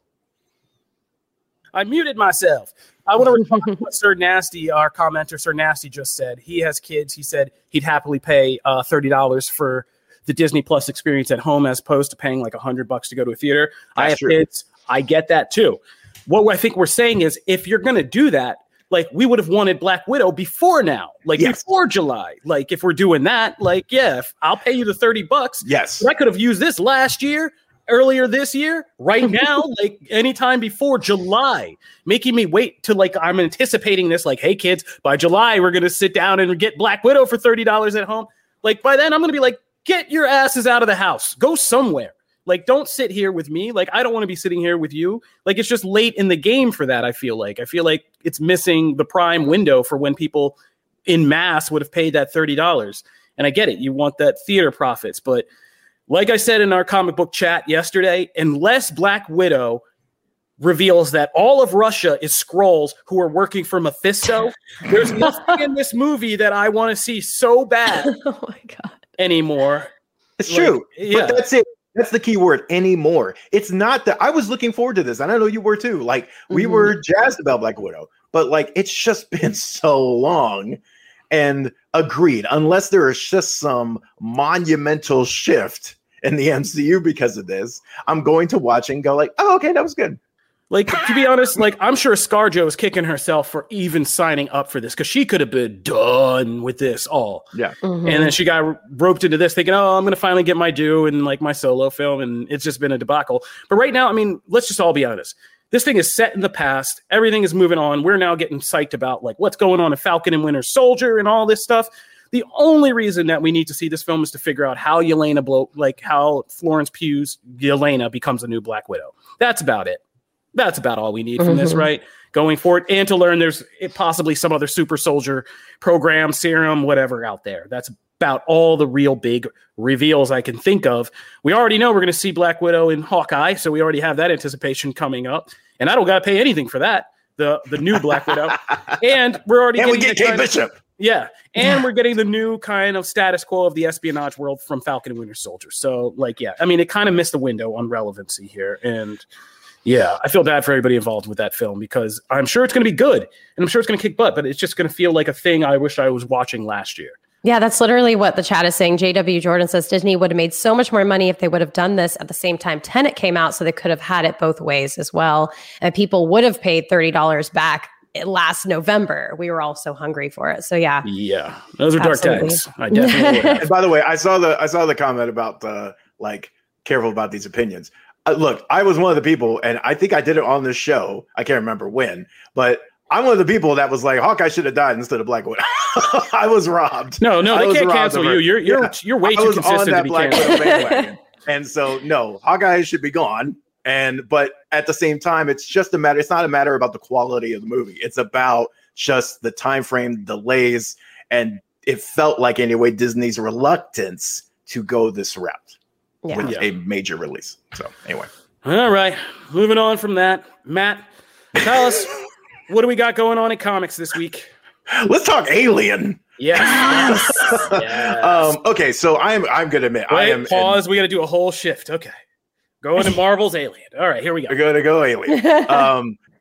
I muted myself. I want to respond to what Sir Nasty, our commenter, Sir Nasty, just said. He has kids. He said he'd happily pay uh, thirty dollars for the Disney Plus experience at home as opposed to paying like a hundred bucks to go to a theater. That's I have true. kids. I get that too. What I think we're saying is, if you're going to do that, like, we would have wanted Black Widow before now, like yes. before July. Like, if we're doing that, like, yeah, if I'll pay you the thirty bucks. Yes. I could have used this last year, earlier this year, right now, like anytime before July, making me wait till like I'm anticipating this, like, hey kids, by July, we're going to sit down and get Black Widow for thirty dollars at home. Like, by then I'm going to be like, get your asses out of the house. Go somewhere. Like, don't sit here with me. Like, I don't want to be sitting here with you. Like, it's just late in the game for that, I feel like. I feel like it's missing the prime window for when people in mass would have paid that thirty dollars. And I get it. You want that theater profits. But like I said in our comic book chat yesterday, unless Black Widow reveals that all of Russia is Skrulls who are working for Mephisto, there's nothing in this movie that I want to see so bad. Oh, my God. Anymore. It's like, true. Yeah. But that's it. That's the key word, anymore. It's not that I was looking forward to this, and I know you were too. Like, we mm-hmm. were jazzed about Black Widow, but like, it's just been so long. And agreed, unless there is just some monumental shift in the M C U because of this, I'm going to watch and go like, oh, okay, that was good. Like, to be honest, like, I'm sure ScarJo is kicking herself for even signing up for this, because she could have been done with this all. Yeah. Mm-hmm. And then she got roped into this thinking, oh, I'm going to finally get my due in like my solo film. And it's just been a debacle. But right now, I mean, let's just all be honest. This thing is set in the past. Everything is moving on. We're now getting psyched about like what's going on in Falcon and Winter Soldier and all this stuff. The only reason that we need to see this film is to figure out how Yelena blow, like how Florence Pugh's Yelena becomes a new Black Widow. That's about it. That's about all we need from mm-hmm. this, right? Going forward, and to learn there's possibly some other super soldier program, serum, whatever out there. That's about all the real big reveals I can think of. We already know we're going to see Black Widow in Hawkeye, so we already have that anticipation coming up. And I don't got to pay anything for that, the the new Black Widow. And we're already and getting we get Kate Bishop. Of, yeah, and we're getting the new kind of status quo of the espionage world from Falcon and Winter Soldier. So, like, yeah, I mean, it kind of missed the window on relevancy here, and yeah, I feel bad for everybody involved with that film, because I'm sure it's going to be good and I'm sure it's going to kick butt, but it's just going to feel like a thing I wish I was watching last year. Yeah, that's literally what the chat is saying. J W Jordan says Disney would have made so much more money if they would have done this at the same time Tenet came out, so they could have had it both ways as well. And people would have paid thirty dollars back last November. We were all so hungry for it. So yeah. Yeah, those are dark times. I definitely would have. And by the way, I saw the I saw the comment about the like careful about these opinions. Uh, look, I was one of the people, and I think I did it on this show. I can't remember when, but I'm one of the people that was like, Hawkeye should have died instead of Black Widow. I was robbed. No, no, I they can't cancel you. You're you're yeah. you're way I too was consistent on that to be Black canceled. Widow bandwagon. And so, no, Hawkeye should be gone. And but at the same time, it's just a matter. It's not a matter about the quality of the movie. It's about just the time frame, delays, and it felt like anyway Disney's reluctance to go this route yeah. with yeah. a major release. So anyway. All right, moving on from that, Matt, tell us, what do we got going on in comics this week? Let's talk Alien. Yes. yes, yes. Um, okay, so I'm I'm gonna admit Wait, I am. Pause. In, we got to do a whole shift. Okay, going to Marvel's Alien. All right, here we go. We're gonna go Alien. um,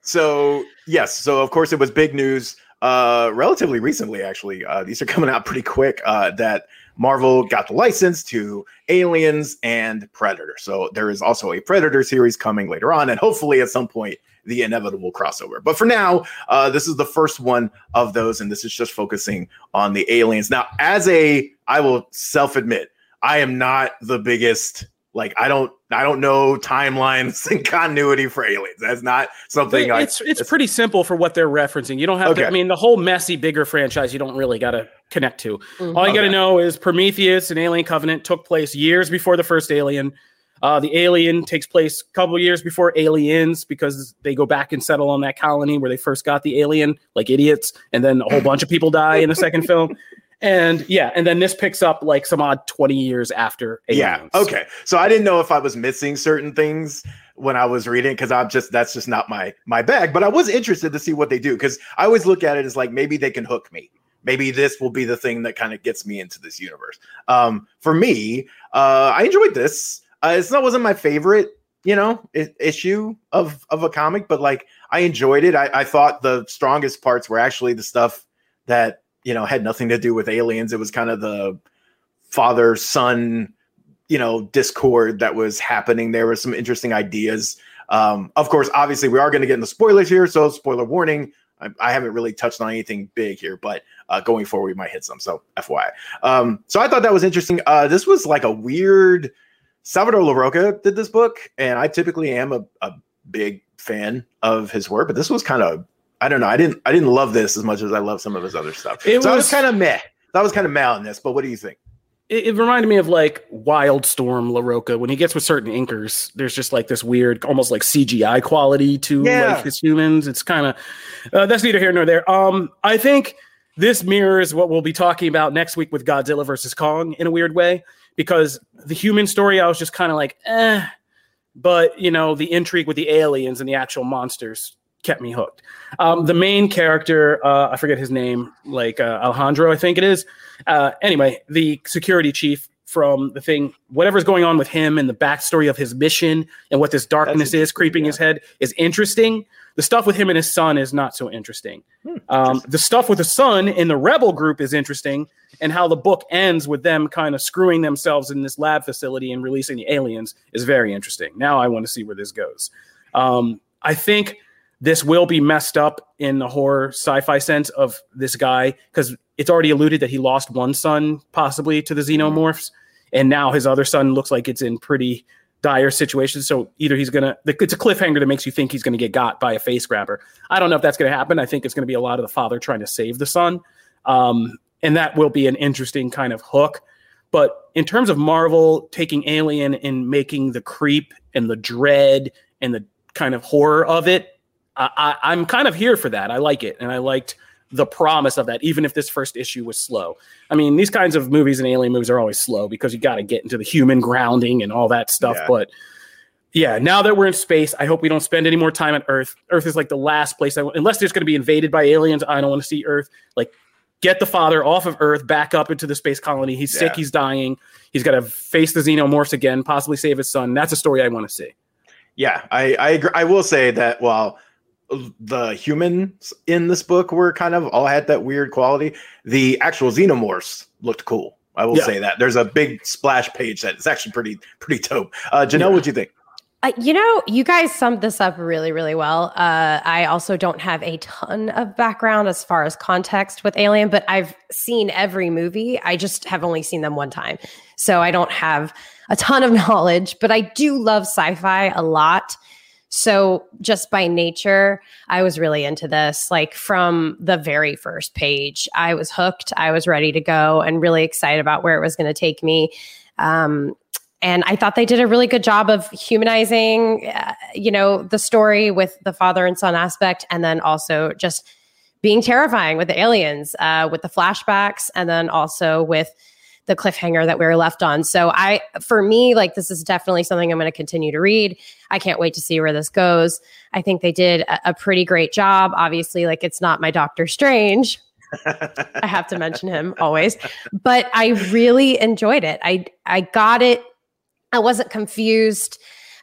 So yes, so of course it was big news uh, relatively recently. Actually, uh, these are coming out pretty quick. Uh, that Marvel got the license to Aliens and Predator. So there is also a Predator series coming later on, and hopefully at some point the inevitable crossover. But for now, uh, this is the first one of those, and this is just focusing on the aliens. Now, as a, I will self-admit, I am not the biggest, like, I don't, I don't know timelines and continuity for aliens. That's not something I, it's, it's, it's pretty simple for what they're referencing. You don't have okay. to, I mean, the whole messy, bigger franchise, you don't really got to connect to. Mm-hmm. All you got to okay. know is Prometheus and Alien Covenant took place years before the first Alien. Uh, the Alien takes place a couple years before Aliens because they go back and settle on that colony where they first got the alien, like idiots. And then a whole bunch of people die in the second film. And yeah, and then this picks up like some odd twenty years after Aliens. Yeah, okay. So I didn't know if I was missing certain things when I was reading because I'm just, that's just not my my bag. But I was interested to see what they do because I always look at it as like maybe they can hook me. Maybe this will be the thing that kind of gets me into this universe. Um, for me, uh, I enjoyed this. Uh, it's not wasn't my favorite, you know, I- issue of of a comic, but like I enjoyed it. I, I thought the strongest parts were actually the stuff that, you know, had nothing to do with aliens. It was kind of the father son, you know, discord that was happening. There were some interesting ideas. Um, of course, obviously, we are going to get into spoilers here, so spoiler warning. I, I haven't really touched on anything big here, but uh, going forward, we might hit some. So F Y I. Um, so I thought that was interesting. Uh, this was like a weird. Salvador Larroca did this book, and I typically am a, a big fan of his work, but this was kind of, I don't know. I didn't, I didn't love this as much as I love some of his other stuff. It so was, I was kind of meh. That was kind of meh on this, but what do you think? It, it reminded me of like Wildstorm Larroca. When he gets with certain inkers, there's just like this weird, almost like C G I quality to yeah. like his humans. It's kind of, uh, that's neither here nor there. Um, I think this mirrors what we'll be talking about next week with Godzilla versus Kong in a weird way. Because the human story, I was just kind of like, eh. But, you know, the intrigue with the aliens and the actual monsters kept me hooked. Um, the main character, uh, I forget his name, like uh, Alejandro, I think it is. Uh, anyway, the security chief from the thing, whatever's going on with him and the backstory of his mission and what this darkness is creeping yeah. his head is interesting. The stuff with him and his son is not so interesting. Hmm, um, interesting. The stuff with the son in the rebel group is interesting, and how the book ends with them kind of screwing themselves in this lab facility and releasing the aliens is very interesting. Now I want to see where this goes. Um, I think this will be messed up in the horror sci-fi sense of this guy, because it's already alluded that he lost one son possibly to the xenomorphs, and now his other son looks like it's in pretty dire situations. So either he's going to, it's a cliffhanger that makes you think he's going to get got by a face grabber. I don't know if that's going to happen. I think it's going to be a lot of the father trying to save the son. Um, and that will be an interesting kind of hook. But in terms of Marvel taking Alien and making the creep and the dread and the kind of horror of it, I, I, I'm kind of here for that. I like it. And I liked the promise of that, even if this first issue was slow. I mean, these kinds of movies and alien movies are always slow because you got to get into the human grounding and all that stuff. Yeah. But yeah, now that we're in space, I hope we don't spend any more time on Earth. Earth is like the last place I want, unless there's going to be invaded by aliens. I don't want to see Earth. Like, get the father off of Earth, back up into the space colony. He's yeah. sick. He's dying. He's got to face the xenomorphs again, possibly save his son. That's a story I want to see. Yeah, I I, agree. I will say that while the humans in this book were kind of all had that weird quality, the actual xenomorphs looked cool. I will yeah. say that. There's a big splash page that is actually pretty pretty dope. Uh, Janelle, yeah. what'd you think? Uh, you know, you guys summed this up really, really well. Uh, I also don't have a ton of background as far as context with Alien, but I've seen every movie. I just have only seen them one time. So I don't have a ton of knowledge, but I do love sci-fi a lot. So just by nature, I was really into this. Like from the very first page, I was hooked. I was ready to go and really excited about where it was going to take me. Um, And I thought they did a really good job of humanizing, uh, you know, the story with the father and son aspect, and then also just being terrifying with the aliens, uh, with the flashbacks, and then also with the cliffhanger that we were left on. So I, for me, like this is definitely something I'm going to continue to read. I can't wait to see where this goes. I think they did a, a pretty great job. Obviously, like it's not my Doctor Strange. I have to mention him always, but I really enjoyed it. I I got it. I wasn't confused.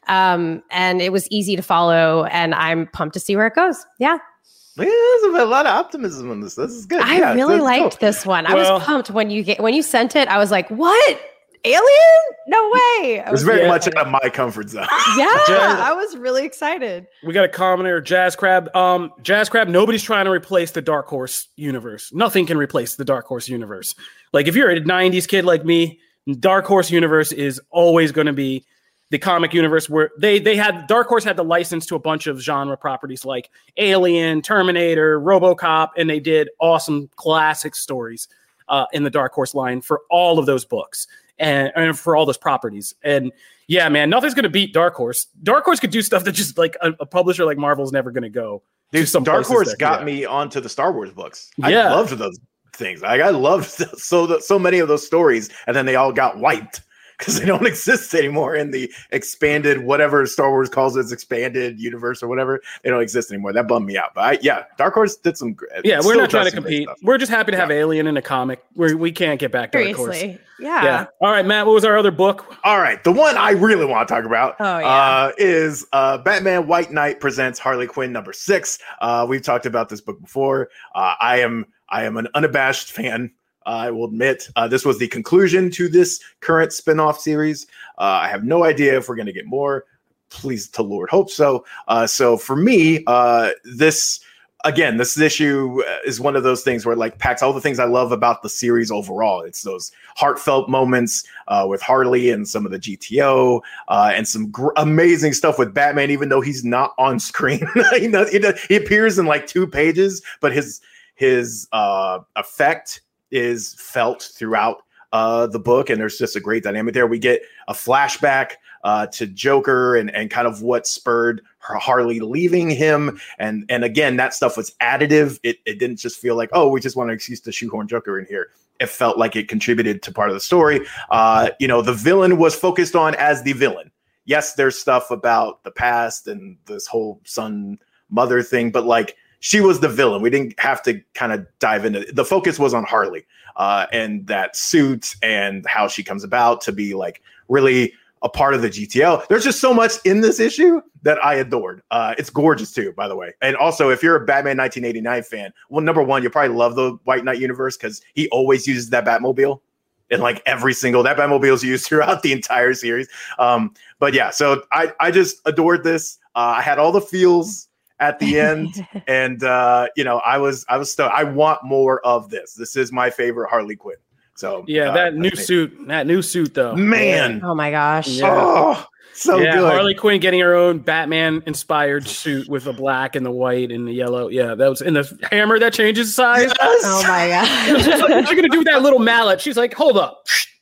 Um, and it was easy to follow, and I'm pumped to see where it goes. Yeah. Yeah, there's a lot of optimism in this. This is good. I yeah, really liked cool. this one. I Well, was pumped when you get when you sent it. I was like, "What? Alien? No way!" I It was was very really much excited. out of my comfort zone. Yeah, Jazz- I was really excited. We got a commenter, Jazz Crab. Um, Jazz Crab, nobody's trying to replace the Dark Horse universe. Nothing can replace the Dark Horse universe. Like, if you're a nineties kid like me, Dark Horse universe is always going to be the comic universe where they they had Dark Horse had the license to a bunch of genre properties like Alien, Terminator, RoboCop, and they did awesome classic stories uh, in the Dark Horse line for all of those books and, and for all those properties. And yeah, man, nothing's gonna beat Dark Horse. Dark Horse could do stuff that just like a, a publisher like Marvel's never gonna go. Dude, some Dark places Horse that- got yeah. me onto the Star Wars books. Yeah. I loved those things. Like, I loved so the, so many of those stories, and then they all got wiped because they don't exist anymore in the expanded, whatever Star Wars calls its expanded universe or whatever. They don't exist anymore. That bummed me out. But I, yeah, Dark Horse did some great. Yeah, we're still not trying to does some great compete. stuff. We're just happy to have Alien in a comic. We we can't get back Dark Horse. Seriously, yeah. Yeah. All right, Matt. What was our other book? All right, the one I really want to talk about Oh, yeah. uh, is uh, Batman White Knight presents Harley Quinn number six. Uh, we've talked about this book before. Uh, I am I am an unabashed fan. Uh, I will admit uh, this was the conclusion to this current spinoff series. Uh, I have no idea if we're going to get more. Please, to Lord, hope so. Uh, so for me, uh, this again, this issue is one of those things where it like packs all the things I love about the series overall. It's those heartfelt moments uh, with Harley and some of the G T O uh, and some gr- amazing stuff with Batman, even though he's not on screen. he, does, he, does, he appears in like two pages, but his his uh, effect is felt throughout uh, the book, and there's just a great dynamic there. We get a flashback uh, to Joker and, and kind of what spurred Harley leaving him. And and again, that stuff was additive. It, it didn't just feel like, oh, we just want an excuse to shoehorn Joker in here. It felt like it contributed to part of the story. Uh, you know, the villain was focused on as the villain. Yes, there's stuff about the past and this whole son mother thing, but like, she was the villain. We didn't have to kind of dive into it. The focus was on Harley uh, and that suit and how she comes about to be like really a part of the G T O. There's just so much in this issue that I adored. Uh, it's gorgeous too, by the way. And also, if you're a Batman nineteen eighty-nine fan, well, number one, you probably love the White Knight universe because he always uses that Batmobile. And like every single, that Batmobile is used throughout the entire series. Um, but yeah, so I, I just adored this. Uh, I had all the feels at the end, and uh, you know, I was I was stoked. I want more of this. This is my favorite Harley Quinn. So Yeah, uh, that new I think- suit. That new suit, though. man, Oh my gosh. Yeah. oh, so yeah, good. Harley Quinn getting her own Batman-inspired suit with the black and the white and the yellow. Yeah, that was in the hammer that changes size. Yes! Oh my She's like, gosh. what you gonna do with that little mallet? She's like, hold up.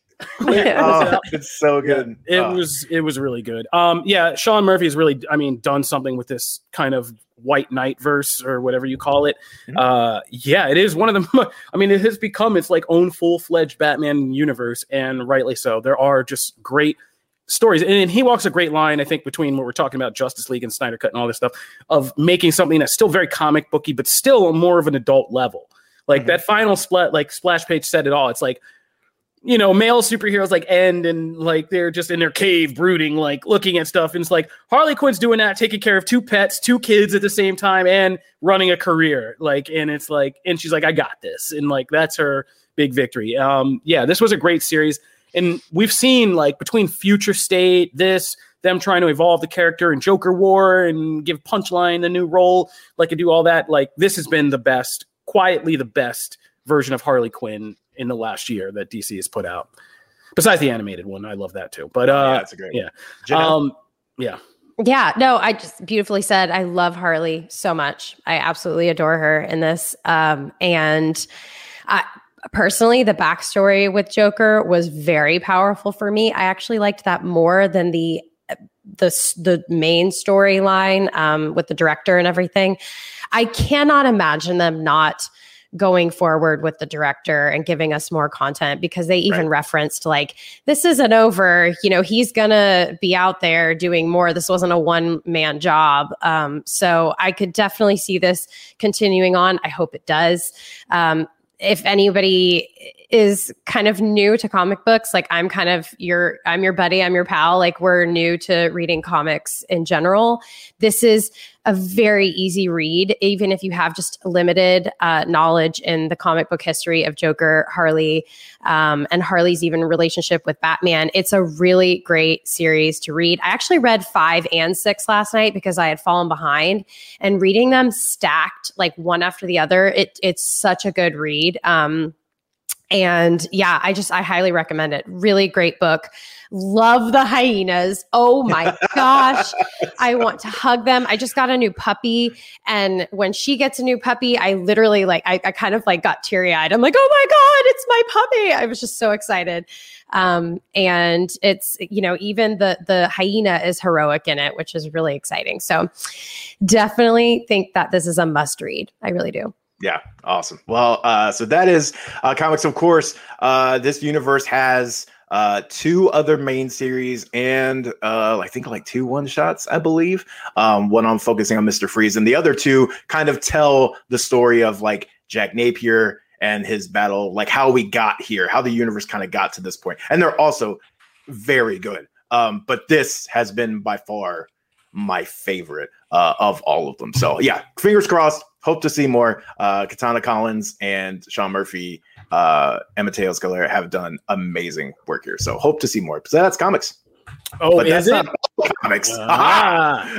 Oh, it's so good. It Oh. was it was really good. Um, yeah, Sean Murphy has really, I mean, done something with this kind of White Knight verse or whatever you call it. Mhm. Uh, yeah, it is one of the. I mean, it has become its like own full fledged Batman universe, and rightly so. There are just great stories, and, and he walks a great line, I think, between what we're talking about, Justice League and Snyder Cut and all this stuff, of making something that's still very comic booky, but still more of an adult level. Like Mhm. that final splat, like splash page said it all. It's like, you know, male superheroes like end and like they're just in their cave brooding, like looking at stuff. And it's like Harley Quinn's doing that, taking care of two pets, two kids at the same time, and running a career. Like, and it's like, and she's like, I got this. And like, that's her big victory. Um, yeah, this was a great series. And we've seen like between Future State, this, them trying to evolve the character and Joker War and give Punchline a new role, like and do all that. Like, this has been the best, quietly the best version of Harley Quinn in the last year that D C has put out. Besides the animated one, I love that too. But uh, yeah, that's a great. yeah, Jenna? um, yeah, Yeah, no, I just beautifully said. I love Harley so much. I absolutely adore her in this. Um, and I, personally, the backstory with Joker was very powerful for me. I actually liked that more than the the the main storyline um, with the director and everything. I cannot imagine them not going forward with the director and giving us more content, because they even Right. referenced like, this isn't over, you know, he's gonna be out there doing more. This wasn't a one man job. Um, so I could definitely see this continuing on. I hope it does. Um, if anybody is kind of new to comic books, like I'm kind of your, I'm your buddy, I'm your pal. Like we're new to reading comics in general. This is a very easy read, even if you have just limited uh, knowledge in the comic book history of Joker, Harley, um, and Harley's even relationship with Batman. It's a really great series to read. I actually read five and six last night because I had fallen behind, and reading them stacked like one after the other, it, it's such a good read. Um, And yeah, I just, I highly recommend it. Really great book. Love the hyenas. Oh my gosh. I want to hug them. I just got a new puppy. And when she gets a new puppy, I literally like, I, I kind of like got teary eyed. I'm like, oh my God, it's my puppy. I was just so excited. Um, and it's, you know, even the, the hyena is heroic in it, which is really exciting. So definitely think that this is a must read. I really do. Yeah, awesome. Well, uh, so that is uh, comics. Of course, uh, this universe has uh, two other main series and uh, I think like two one shots, I believe. Um, one on focusing on Mister Freeze, and the other two kind of tell the story of like Jack Napier and his battle, like how we got here, how the universe kind of got to this point. And they're also very good. Um, but this has been by far my favorite uh, of all of them. So yeah, fingers crossed. Hope to see more. Uh, Katana Collins and Sean Murphy, uh, and Mateo Scalera have done amazing work here. So hope to see more. So that's comics. Oh, but is that's it? Not comics. Ah.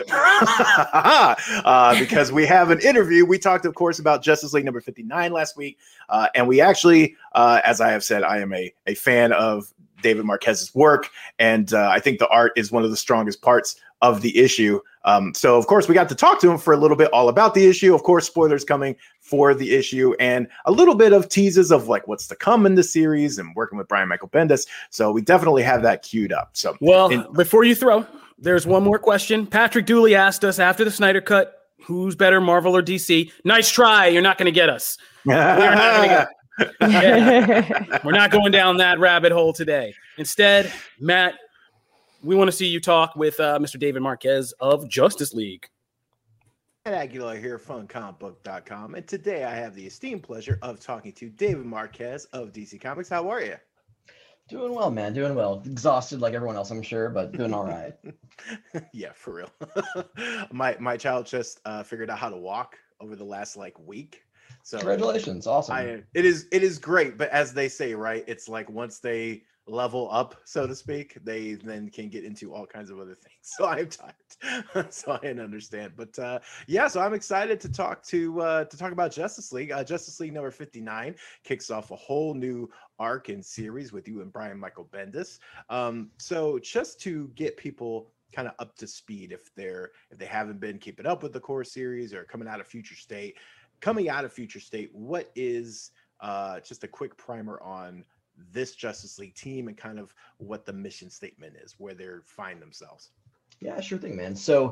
uh, because we have an interview. We talked, of course, about Justice League number fifty-nine last week. Uh, and we actually, uh, as I have said, I am a, a fan of David Marquez's work. And uh, I think the art is one of the strongest parts of the issue. Um, so, of course, we got to talk to him for a little bit all about the issue. Of course, spoilers coming for the issue and a little bit of teases of like what's to come in the series and working with Brian Michael Bendis. So we definitely have that queued up. So, well, in- before you throw, there's one more question. Patrick Dooley asked us after the Snyder Cut, who's better, Marvel or D C? Nice try. You're not going to get us. We're not going to yeah. We're not going down that rabbit hole today. Instead, Matt, we want to see you talk with uh, Mister David Marquez of Justice League. Ed Aguilar here from comic book dot com, and today I have the esteemed pleasure of talking to David Marquez of D C Comics. How are you? Doing well, man. Doing well. Exhausted like everyone else, I'm sure, but doing all right. Yeah, for real. my my child just uh, figured out how to walk over the last like week. So congratulations, awesome. I, it is it is great, but as they say, right, it's like once they level up, so to speak, they then can get into all kinds of other things. So I'm tired, so I understand. But uh, yeah, so I'm excited to talk to uh, to talk about Justice League. Uh, Justice League number fifty-nine kicks off a whole new arc and series with you and Brian Michael Bendis. Um, so just to get people kind of up to speed, if they're if they haven't been keeping up with the core series or coming out of Future State, coming out of Future State, what is uh, just a quick primer on this Justice League team and kind of what the mission statement is, where they find themselves? Yeah, sure thing, man. So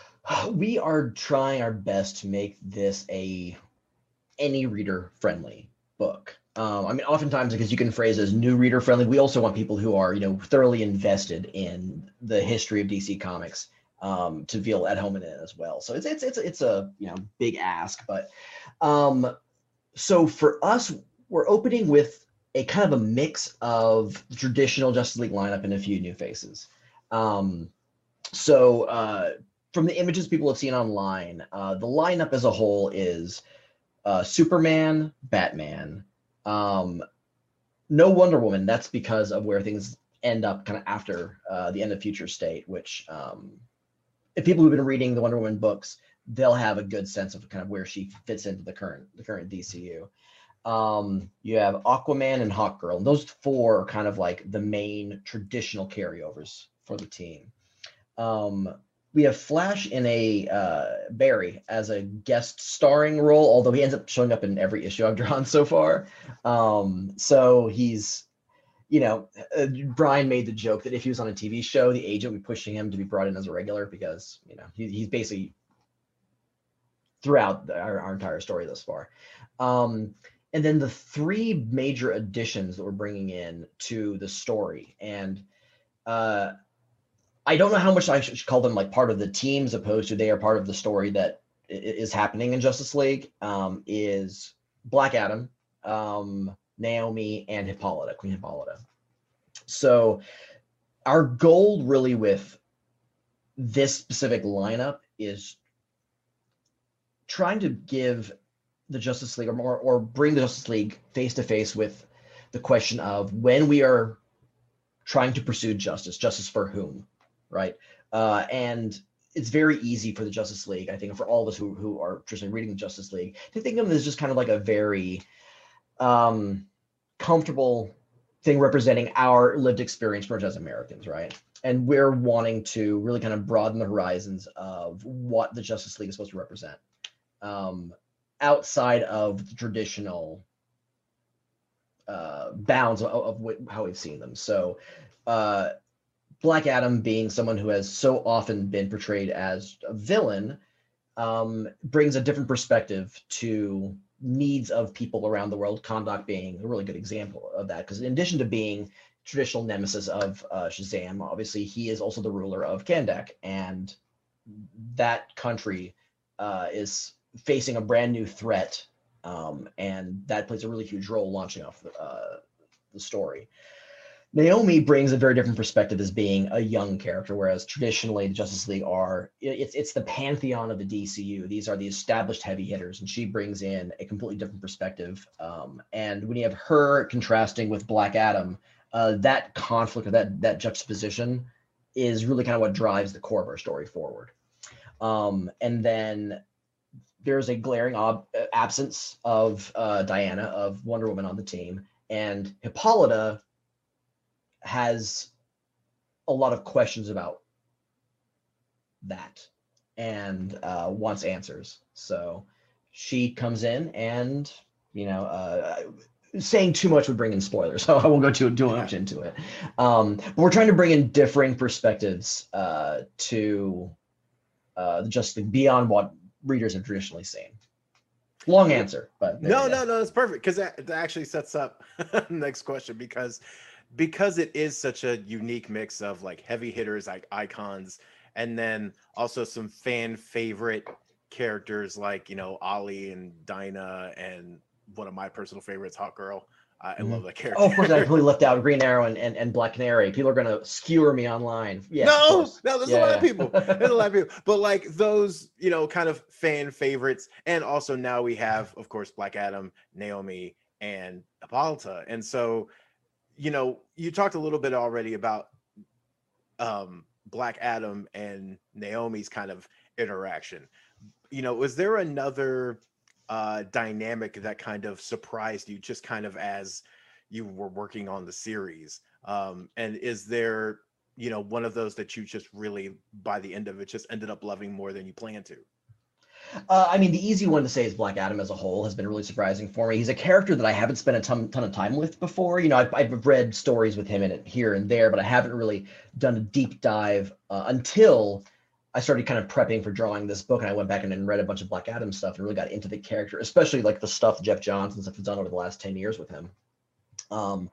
we are trying our best to make this a any reader friendly book. Um, I mean, oftentimes, because you can phrase it as new reader friendly, we also want people who are, you know, thoroughly invested in the history of D C Comics um, to feel at home in it as well. So it's it's it's it's a you know big ask, but um, so for us, we're opening with a kind of a mix of the traditional Justice League lineup and a few new faces. Um, so uh, from the images people have seen online, uh, the lineup as a whole is uh, Superman, Batman, um, no Wonder Woman. That's because of where things end up kind of after uh, the end of Future State, which um, if people who've been reading the Wonder Woman books, they'll have a good sense of kind of where she fits into the current the current D C U. Um, you have Aquaman and Hawkgirl, and those four are kind of like the main traditional carryovers for the team. Um, we have Flash in a uh, Barry as a guest starring role, although he ends up showing up in every issue I've drawn so far. Um, so he's, you know, uh, Brian made the joke that if he was on a T V show, the agent would be pushing him to be brought in as a regular because, you know, he, he's basically throughout the, our, our entire story thus far. Um, And then the three major additions that we're bringing in to the story. And uh, I don't know how much I should call them like part of the team as opposed to they are part of the story that is happening in Justice League, um, is Black Adam, um, Naomi, and Hippolyta, Queen Hippolyta. So our goal really with this specific lineup is trying to give the Justice League, or more, or bring the Justice League face to face with the question of when we are trying to pursue justice, justice for whom, right? Uh, and it's very easy for the Justice League, I think, for all of us who, who are traditionally reading the Justice League, to think of it as just kind of like a very um, comfortable thing representing our lived experience as Americans, right? And we're wanting to really kind of broaden the horizons of what the Justice League is supposed to represent, um, outside of the traditional uh, bounds of, of wh- how we've seen them. So uh, Black Adam, being someone who has so often been portrayed as a villain, um, brings a different perspective to needs of people around the world. Kahndaq being a really good example of that, because in addition to being traditional nemesis of uh, Shazam, obviously he is also the ruler of Kahndaq, and that country uh, is facing a brand new threat, um, and that plays a really huge role launching off the, uh, the story. Naomi brings a very different perspective as being a young character, whereas traditionally the Justice League are, it's it's the pantheon of the D C U. These are the established heavy hitters, and she brings in a completely different perspective. Um, and when you have her contrasting with Black Adam, uh, that conflict or that that juxtaposition is really kind of what drives the core of our story forward. Um, and then there's a glaring ob- absence of uh, Diana, of Wonder Woman on the team, and Hippolyta has a lot of questions about that and uh, wants answers. So she comes in, and, you know, uh, saying too much would bring in spoilers, so I won't go too, too much into it. Um, but we're trying to bring in differing perspectives uh, to uh, the Justice League beyond what readers have traditionally seen. Long answer, but no, no, no, it's perfect, because that, that actually sets up the next question, because because it is such a unique mix of like heavy hitters, like icons, and then also some fan favorite characters like, you know, Ollie and Dinah, and one of my personal favorites, Hawkgirl. Uh, I mm-hmm. love that character. Oh, of course, I completely left out Green Arrow and, and, and Black Canary. People are gonna skewer me online. Yeah, no, no, there's yeah, a lot yeah. of people. There's a lot of people. But like those, you know, kind of fan favorites, and also now we have, of course, Black Adam, Naomi, and Hippolyta, and so. You know, you talked a little bit already about um, Black Adam and Naomi's kind of interaction. You know, was there another uh, dynamic that kind of surprised you, just kind of as you were working on the series? Um, and is there, you know, one of those that you just really, by the end of it, just ended up loving more than you planned to? Uh, I mean, the easy one to say is Black Adam as a whole has been really surprising for me. He's a character that I haven't spent a ton, ton of time with before. You know, I've, I've read stories with him in it here and there, but I haven't really done a deep dive uh, until I started kind of prepping for drawing this book. And I went back and, and read a bunch of Black Adam stuff and really got into the character, especially like the stuff Jeff Johns and stuff has done over the last ten years with him. Um,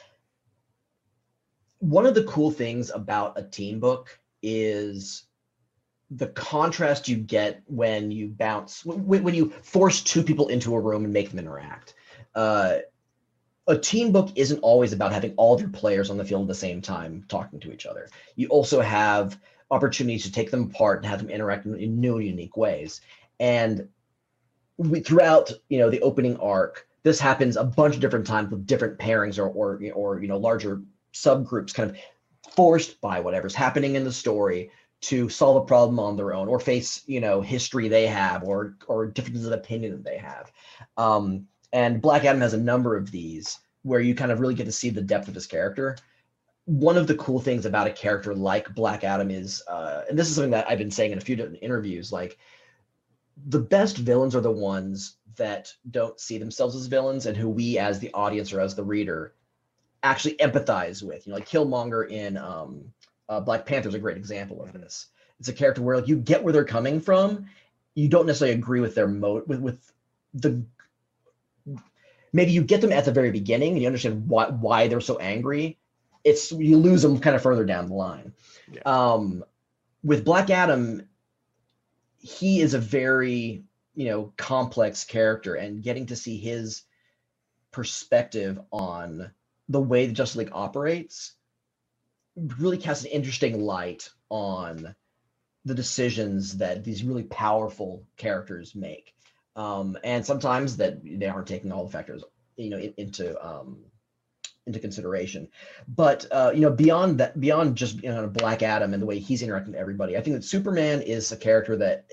one of the cool things about a team book is the contrast you get when you bounce, when, when you force two people into a room and make them interact. Uh, a team book isn't always about having all of your players on the field at the same time talking to each other. You also have opportunities to take them apart and have them interact in, in new, unique ways. And we, throughout, you know, the opening arc, this happens a bunch of different times with different pairings or, or, or you know, larger subgroups kind of forced by whatever's happening in the story to solve a problem on their own, or face, you know, history they have, or or differences of opinion that they have. Um, and Black Adam has a number of these where you kind of really get to see the depth of his character. One of the cool things about a character like Black Adam is, uh, and this is something that I've been saying in a few different interviews, like the best villains are the ones that don't see themselves as villains and who we as the audience or as the reader actually empathize with. You know, like Killmonger in um, Uh, Black Panther is a great example of this. It's a character where like you get where they're coming from. You don't necessarily agree with their mode, with, with the, maybe you get them at the very beginning and you understand why, why they're so angry. It's, you lose them kind of further down the line. Yeah. Um, with Black Adam, he is a very, you know, complex character, and getting to see his perspective on the way the Justice League operates really casts an interesting light on the decisions that these really powerful characters make. Um, and sometimes that they aren't taking all the factors, you know, in, into um, into consideration. But uh, you know, beyond that, beyond just you know, Black Adam and the way he's interacting with everybody, I think that Superman is a character that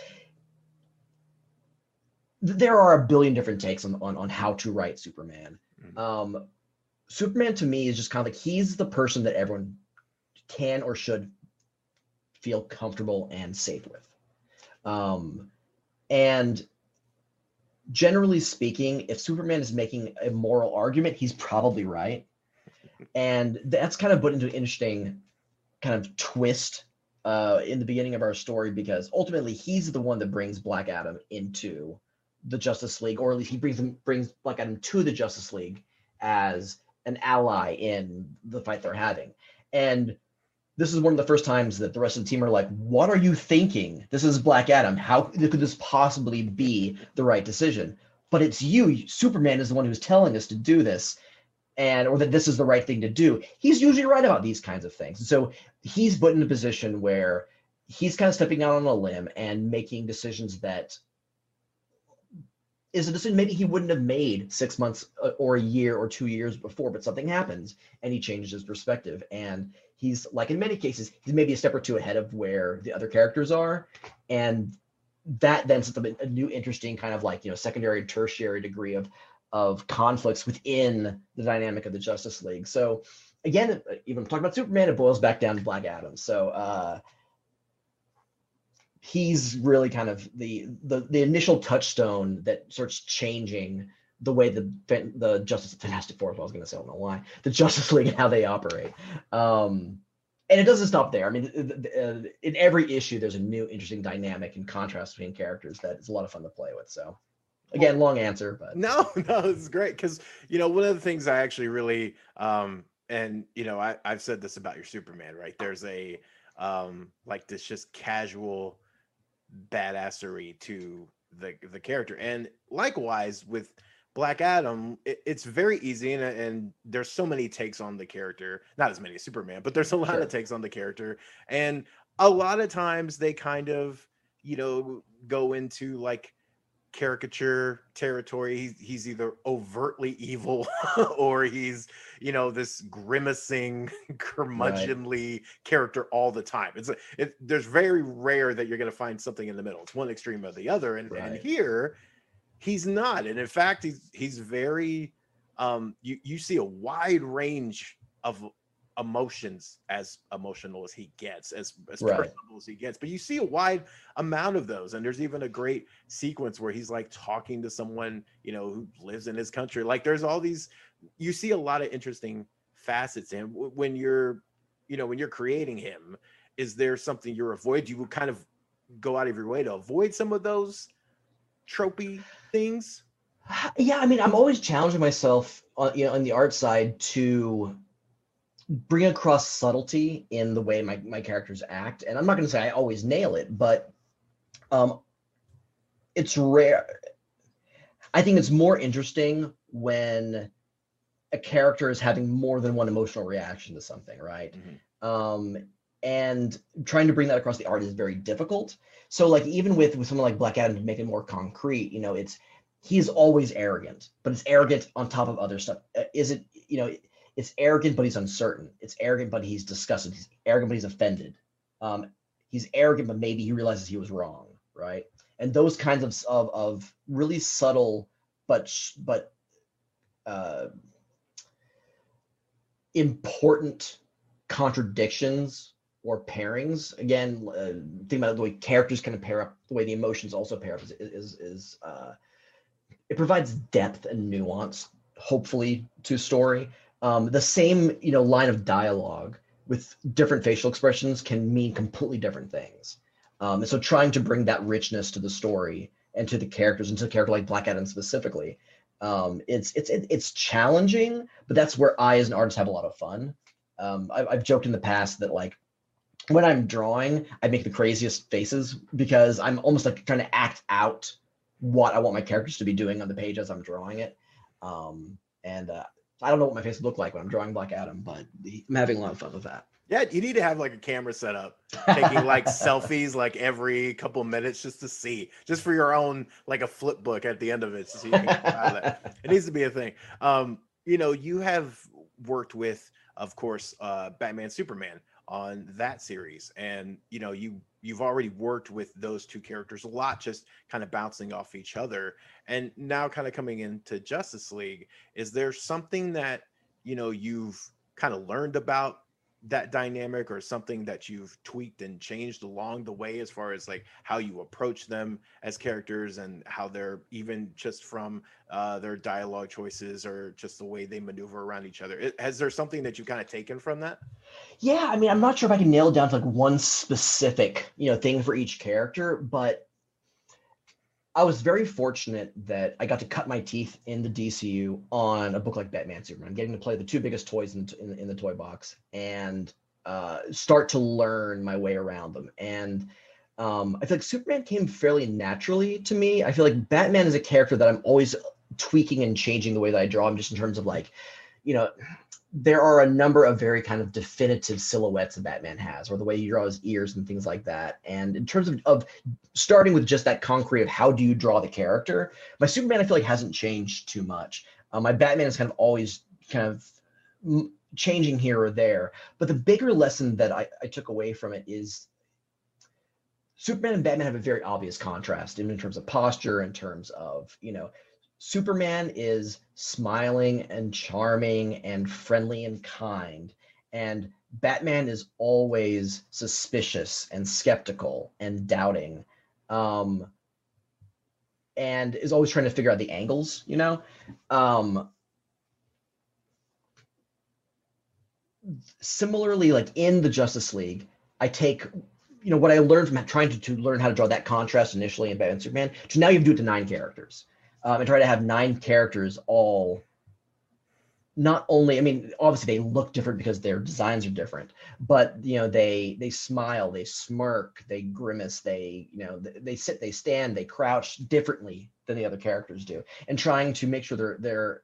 there are a billion different takes on on, on how to write Superman. Mm-hmm. Um, Superman to me is just kind of like he's the person that everyone can or should feel comfortable and safe with. Um, and generally speaking, if Superman is making a moral argument, he's probably right. And that's kind of put into an interesting kind of twist uh, in the beginning of our story, because ultimately he's the one that brings Black Adam into the Justice League, or at least he brings him, brings Black Adam to the Justice League as an ally in the fight they're having. And this is one of the first times that the rest of the team are like, what are you thinking? This is Black Adam. How could this possibly be the right decision? But it's you. Superman is the one who's telling us to do this, and or that this is the right thing to do. He's usually right about these kinds of things. And so he's put in a position where he's kind of stepping out on a limb and making decisions that is a decision maybe he wouldn't have made six months or a year or two years before, but something happens and he changes his perspective. And he's, like in many cases, he's maybe a step or two ahead of where the other characters are. And that then sets up a new interesting kind of like, you know, secondary and tertiary degree of, of conflicts within the dynamic of the Justice League. So again, even talking about Superman, it boils back down to Black Adam. So uh, he's really kind of the, the the initial touchstone that starts changing the way the the Justice Fantastic Four, I was going to say, I don't know why, the Justice League and how they operate. Um, and it doesn't stop there. I mean, uh, in every issue, there's a new interesting dynamic and contrast between characters that is a lot of fun to play with. So again, long answer, but no, no, it's great. Cause you know, one of the things I actually really, um, and you know, I, I've said this about your Superman, right? There's a, um, like this just casual badassery to the the character, and likewise with Black Adam, it, it's very easy, and, and there's so many takes on the character, not as many as Superman, but there's a lot Sure. of takes on the character, and a lot of times they kind of, you know, go into like caricature territory. He's, he's either overtly evil or he's, you know, this grimacing, curmudgeonly right. character all the time. It's it, there's very rare that you're going to find something in the middle. It's one extreme or the other. And, right. and here he's not. And in fact, he's, he's very, um, you, you see a wide range of emotions, as emotional as he gets, as, as right. personable as he gets, but you see a wide amount of those. And there's even a great sequence where he's like talking to someone, you know, who lives in his country. Like there's all these, you see a lot of interesting facets in when you're, you know, when you're creating him. Is there something you're avoid? You would kind of go out of your way to avoid some of those tropey things? Yeah, I mean, I'm always challenging myself on, you know, on the art side to bring across subtlety in the way my, my characters act. And I'm not going to say I always nail it, but um, it's rare. I think it's more interesting when a character is having more than one emotional reaction to something, right? Mm-hmm. Um, and trying to bring that across the art is very difficult. So like, even with, with someone like Black Adam, to make it more concrete, you know, it's, he's always arrogant, but it's arrogant on top of other stuff. Is it, you know, it's arrogant, but he's uncertain. It's arrogant, but he's disgusted. He's arrogant, but he's offended. Um, he's arrogant, but maybe he realizes he was wrong, right? And those kinds of of, of really subtle, but but uh, important contradictions or pairings. Again, uh, think about the way characters kind of pair up, the way the emotions also pair up is is, is uh, it provides depth and nuance, hopefully, to story. Um, the same, you know, line of dialogue with different facial expressions can mean completely different things. Um, and so trying to bring that richness to the story and to the characters, and to a character like Black Adam specifically, um, it's it's it's challenging, but that's where I, as an artist, have a lot of fun. Um, I've, I've joked in the past that like when I'm drawing, I make the craziest faces because I'm almost like trying to act out what I want my characters to be doing on the page as I'm drawing it. Um, and uh, I don't know what my face would look like when I'm drawing Black Adam, but I'm having a lot of fun with that. Yeah, you need to have like a camera set up, taking like selfies like every couple of minutes just to see, just for your own, like a flip book at the end of it. So you can get out of that. It needs to be a thing. Um, you know, you have worked with, of course, uh, Batman, Superman on that series, and you know, you you've already worked with those two characters a lot, just kind of bouncing off each other. And now, kind of coming into Justice League, is there something that you know you've kind of learned about that dynamic, or something that you've tweaked and changed along the way as far as like how you approach them as characters, and how they're, even just from uh, their dialogue choices or just the way they maneuver around each other? It, has there something that you've kind of taken from that? Yeah, I mean, I'm not sure if I can nail it down to like one specific, you know, thing for each character, but I was very fortunate that I got to cut my teeth in the D C U on a book like Batman Superman, getting to play the two biggest toys in, in, in the toy box, and uh, start to learn my way around them. And um, I feel like Superman came fairly naturally to me. I feel like Batman is a character that I'm always tweaking and changing the way that I draw him, just in terms of like, you know, there are a number of very kind of definitive silhouettes that Batman has, or the way he draws his ears and things like that. And in terms of, of starting with just that concrete of how do you draw the character, my Superman, I feel like, hasn't changed too much. Um, my Batman is kind of always kind of m- changing here or there. But the bigger lesson that I, I took away from it is Superman and Batman have a very obvious contrast in, in terms of posture, in terms of, you know, Superman is smiling and charming and friendly and kind, and Batman is always suspicious and skeptical and doubting, um, and is always trying to figure out the angles, you know? Um, similarly, like in the Justice League, I take, you know, what I learned from trying to, to learn how to draw that contrast initially in Batman Superman, to now you do it to nine characters. Um, and try to have nine characters all not only, I mean, obviously they look different because their designs are different, but, you know, they they smile, they smirk, they grimace, they, you know, they, they sit, they stand, they crouch differently than the other characters do. And trying to make sure they're, they're,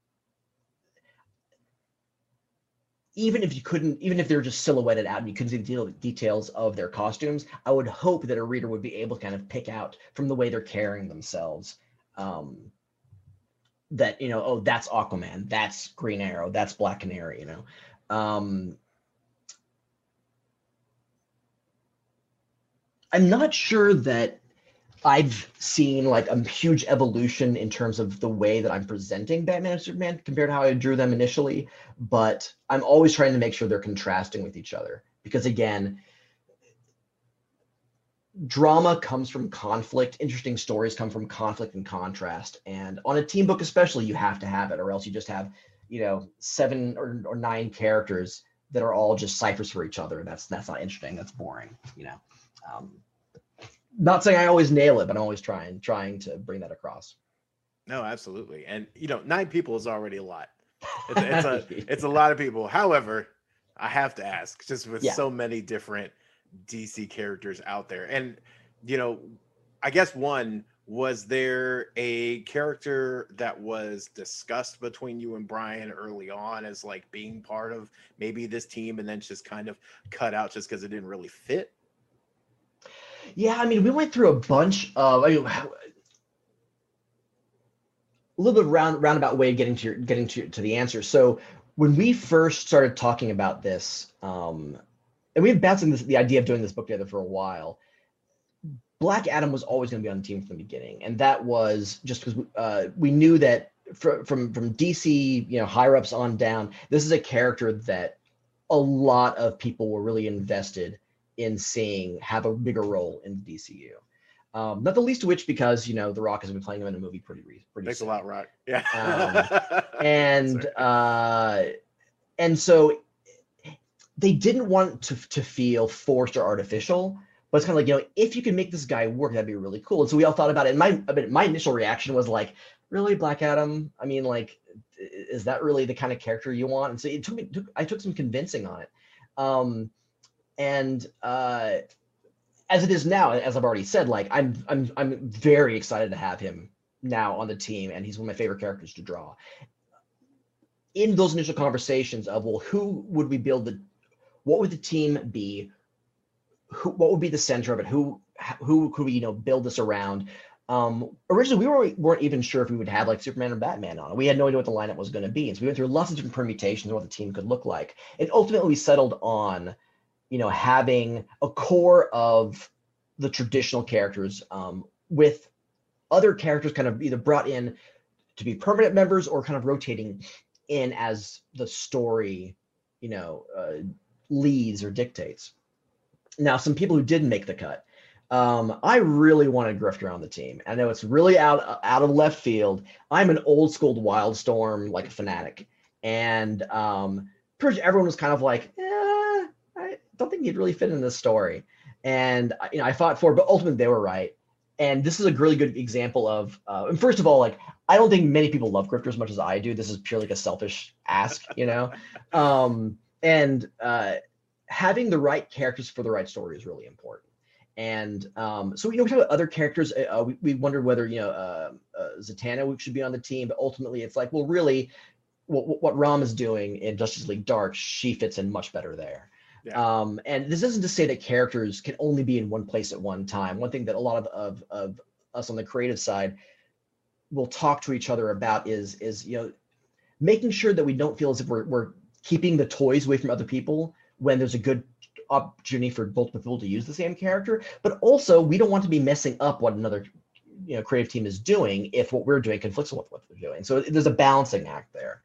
even if you couldn't, even if they're just silhouetted out and you couldn't see the details of their costumes, I would hope that a reader would be able to kind of pick out from the way they're carrying themselves, um that, you know, oh, that's Aquaman, that's Green Arrow, that's Black Canary, you know. um I'm not sure that I've seen like a huge evolution in terms of the way that I'm presenting Batman and Superman compared to how I drew them initially, but I'm always trying to make sure they're contrasting with each other, because again, drama comes from conflict. Interesting stories come from conflict and contrast. And on a team book especially, you have to have it, or else you just have, you know, seven or, or nine characters that are all just ciphers for each other. That's that's not interesting. That's boring, you know. Um, not saying I always nail it, but I'm always trying trying to bring that across. No, absolutely. And, you know, nine people is already a lot. It's, it's, a, it's a lot of people. However, I have to ask, just with yeah. so many different D C characters out there, and you know, I guess one, was there a character that was discussed between you and Brian early on as like being part of maybe this team, and then just kind of cut out just because it didn't really fit? Yeah, I mean, we went through a bunch of, I mean, a little bit round roundabout way of getting to your, getting to to the answer. So when we first started talking about this, um and we've been bouncing this, the idea of doing this book together for a while, Black Adam was always going to be on the team from the beginning. And that was just because uh, we knew that fr- from, from D C, you know, higher ups on down, this is a character that a lot of people were really invested in seeing have a bigger role in the D C U. Um, not the least of which because, you know, The Rock has been playing him in a movie pretty, pretty Thanks soon. a lot, Rock. Yeah. Um, and, uh, and so they didn't want to to feel forced or artificial, but it's kind of like, you know, if you can make this guy work, that'd be really cool. And so we all thought about it. And my, I mean, my initial reaction was like, really, Black Adam? I mean, like, is that really the kind of character you want? And so it took me, took, I took some convincing on it. Um, and uh, as it is now, as I've already said, like, I'm, I'm, I'm very excited to have him now on the team, and he's one of my favorite characters to draw. In those initial conversations of, well, who would we build the, what would the team be? Who, what would be the center of it? Who, who could we, you know, build this around? Um, originally, we were, weren't even sure if we would have like Superman and Batman on it. We had no idea what the lineup was going to be. And so we went through lots of different permutations of what the team could look like. And ultimately we settled on, you know, having a core of the traditional characters um, with other characters kind of either brought in to be permanent members or kind of rotating in as the story, you know, uh, leads or dictates. Now, some people who didn't make the cut. Um, I really wanted Grifter on the team. I know it's really out out of left field. I'm an old school Wildstorm like a fanatic, and um, pretty much everyone was kind of like, eh, I don't think he'd really fit in this story. And you know, I fought for it, but ultimately they were right. And this is a really good example of. Uh, and first of all, like I don't think many people love Grifter as much as I do. This is purely like a selfish ask, you know. um, and uh, having the right characters for the right story is really important. And um, so, you know, we talk about other characters. Uh, we, we wondered whether, you know, uh, uh, Zatanna should be on the team, but ultimately it's like, well, really what, what Ram is doing in Justice League Dark, she fits in much better there. Yeah. Um, and this isn't to say that characters can only be in one place at one time. One thing that a lot of, of, of us on the creative side will talk to each other about is, is, you know, making sure that we don't feel as if we're, we're keeping the toys away from other people when there's a good opportunity for multiple people to use the same character, but also we don't want to be messing up what another, you know, creative team is doing if what we're doing conflicts with what they're doing. So there's a balancing act there.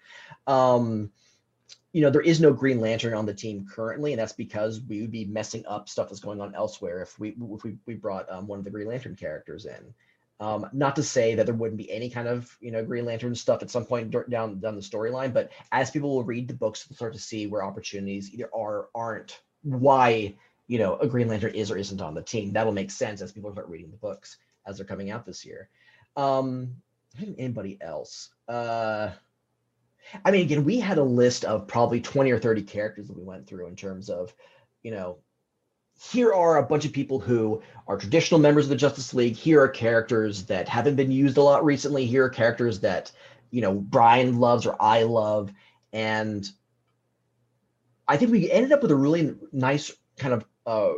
Um, you know, there is no Green Lantern on the team currently, and that's because we would be messing up stuff that's going on elsewhere if we if we, we brought um, one of the Green Lantern characters in. Um, not to say that there wouldn't be any kind of, you know, Green Lantern stuff at some point down down the storyline, but as people will read the books, they'll start to see where opportunities either are or aren't. Why, you know, a Green Lantern is or isn't on the team. That'll make sense as people start reading the books as they're coming out this year. Um, anybody else? Uh, I mean, again, we had a list of probably twenty or thirty characters that we went through in terms of, you know, here are a bunch of people who are traditional members of the Justice League. Here are characters that haven't been used a lot recently. Here are characters that, you know, Brian loves or I love. And I think we ended up with a really nice kind of uh,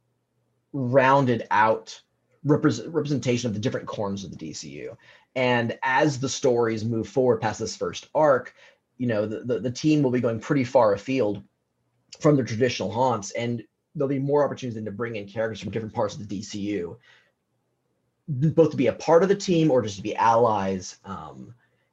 rounded out repre- representation of the different corners of the D C U. And as the stories move forward past this first arc, you know, the, the, the team will be going pretty far afield from their traditional haunts, and there'll be more opportunities to bring in characters from different parts of the D C U, both to be a part of the team or just to be allies. Um,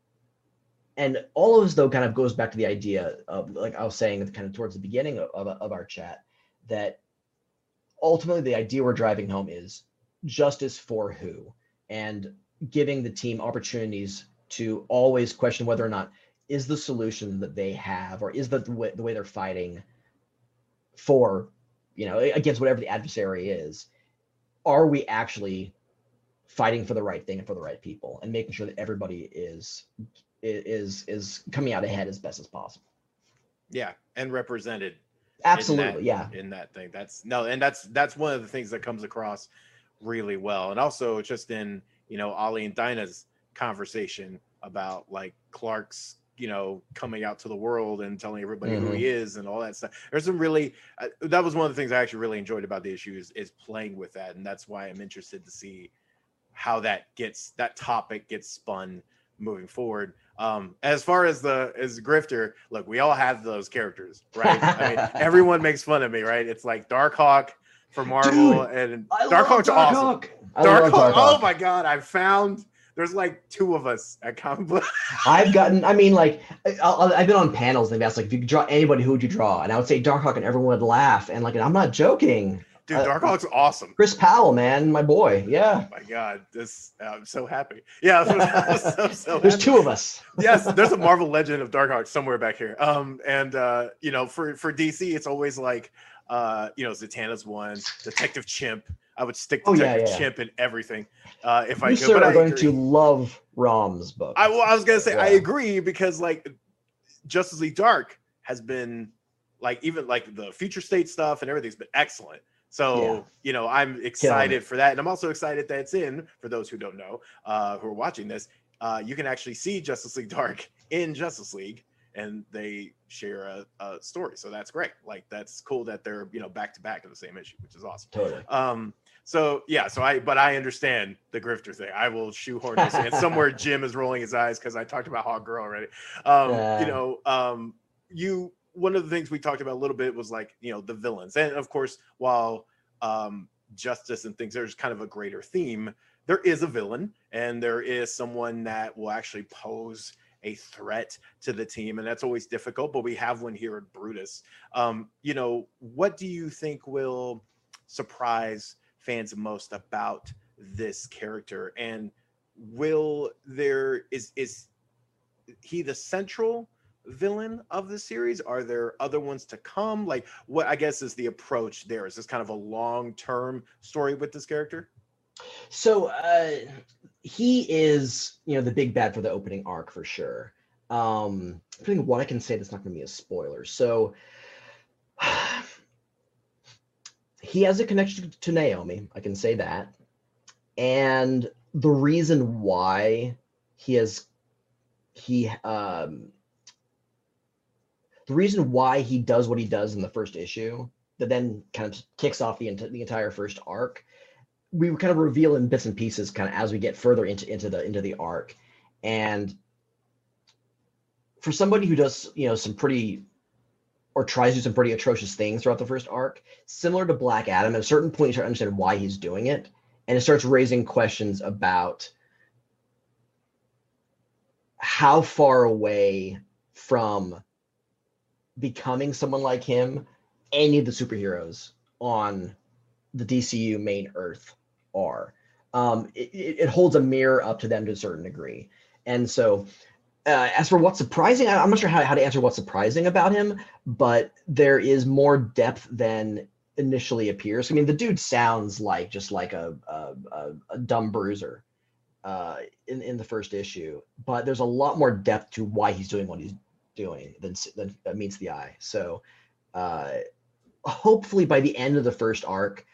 And all of this, though, kind of goes back to the idea of, like I was saying, kind of towards the beginning of, of, of our chat, that ultimately the idea we're driving home is justice for who, and giving the team opportunities to always question whether or not is the solution that they have, or is that the way, the way they're fighting for, you know, against whatever the adversary is, are we actually fighting for the right thing and for the right people, and making sure that everybody is is is coming out ahead as best as possible. Yeah, and represented. Absolutely, in that, yeah. In that thing, that's no, and that's that's one of the things that comes across really well, and also just in, you know, Ollie and Dinah's conversation about like Clark's, you know, coming out to the world and telling everybody mm-hmm. who he is and all that stuff. There's some really uh, that was one of the things I actually really enjoyed about the issue is, is playing with that, and that's why I'm interested to see how that gets that topic gets spun moving forward. Um, as far as the as Grifter, look, we all have those characters, right? I mean, everyone makes fun of me, right? It's like Darkhawk for Marvel, Dude, and Darkhawk's Dark awesome. Darkhawk, oh my god, I found there's like two of us at Comic Book. I've gotten, I mean, like I'll, I've been on panels and they've asked like, if you could draw anybody, who would you draw? And I would say Darkhawk, and everyone would laugh. And like, I'm not joking. Dude, Darkhawk's uh, awesome. Chris Powell, man, my boy. Yeah. Oh my God, this uh, I'm so happy. Yeah, so, so there's happy. two of us. Yes, there's a Marvel Legend of Darkhawk somewhere back here. Um, and uh, you know, for for D C, it's always like, uh, you know, Zatanna's one, Detective Chimp. I would stick Detective oh, yeah, yeah. Chimp in everything. Uh, if you I could, sir but are I going agree. to love Rom's book. I, well, I was gonna say yeah. I agree, because like Justice League Dark has been like, even like the future state stuff and everything's been excellent. So, Yeah. you know, I'm excited for that. And I'm also excited that it's in, for those who don't know, uh, who are watching this, uh, you can actually see Justice League Dark in Justice League, and they share a, a story. So that's great. Like, that's cool that they're, you know, back to back in the same issue, which is awesome. Totally. Um, so yeah, so I, but I understand the grifter thing. I will shoehorn this in. Somewhere Jim is rolling his eyes because I talked about Hawk Girl already. Um, Uh, you know, um, you, one of the things we talked about a little bit was like, you know, the villains. And of course, while um, justice and things, there's kind of a greater theme, there is a villain, and there is someone that will actually pose a threat to the team. And that's always difficult, but we have one here at Brutus. Um, you know, what do you think will surprise fans most about this character? And will there, is, is he the central villain of the series? Are there other ones to come? Like, what I guess is the approach there? Is this kind of a long-term story with this character? So uh, he is, you know, the big bad for the opening arc for sure. Um, I think what I can say that's not going to be a spoiler. So he has a connection to Naomi. I can say that. And the reason why he has, he, um, the reason why he does what he does in the first issue that then kind of kicks off the, the entire first arc, we kind of reveal in bits and pieces kind of as we get further into, into the, into the arc. And for somebody who does, you know, some pretty, or tries to do some pretty atrocious things throughout the first arc, similar to Black Adam, at a certain point you start to understand why he's doing it. And it starts raising questions about how far away from becoming someone like him any of the superheroes on the D C U main Earth are. Um, it, it holds a mirror up to them to a certain degree. And so uh, as for what's surprising, I'm not sure how, how to answer what's surprising about him, but there is more depth than initially appears. I mean, the dude sounds like just like a, a, a, a dumb bruiser uh, in, in the first issue, but there's a lot more depth to why he's doing what he's doing than, than that meets the eye. So uh, hopefully by the end of the first arc,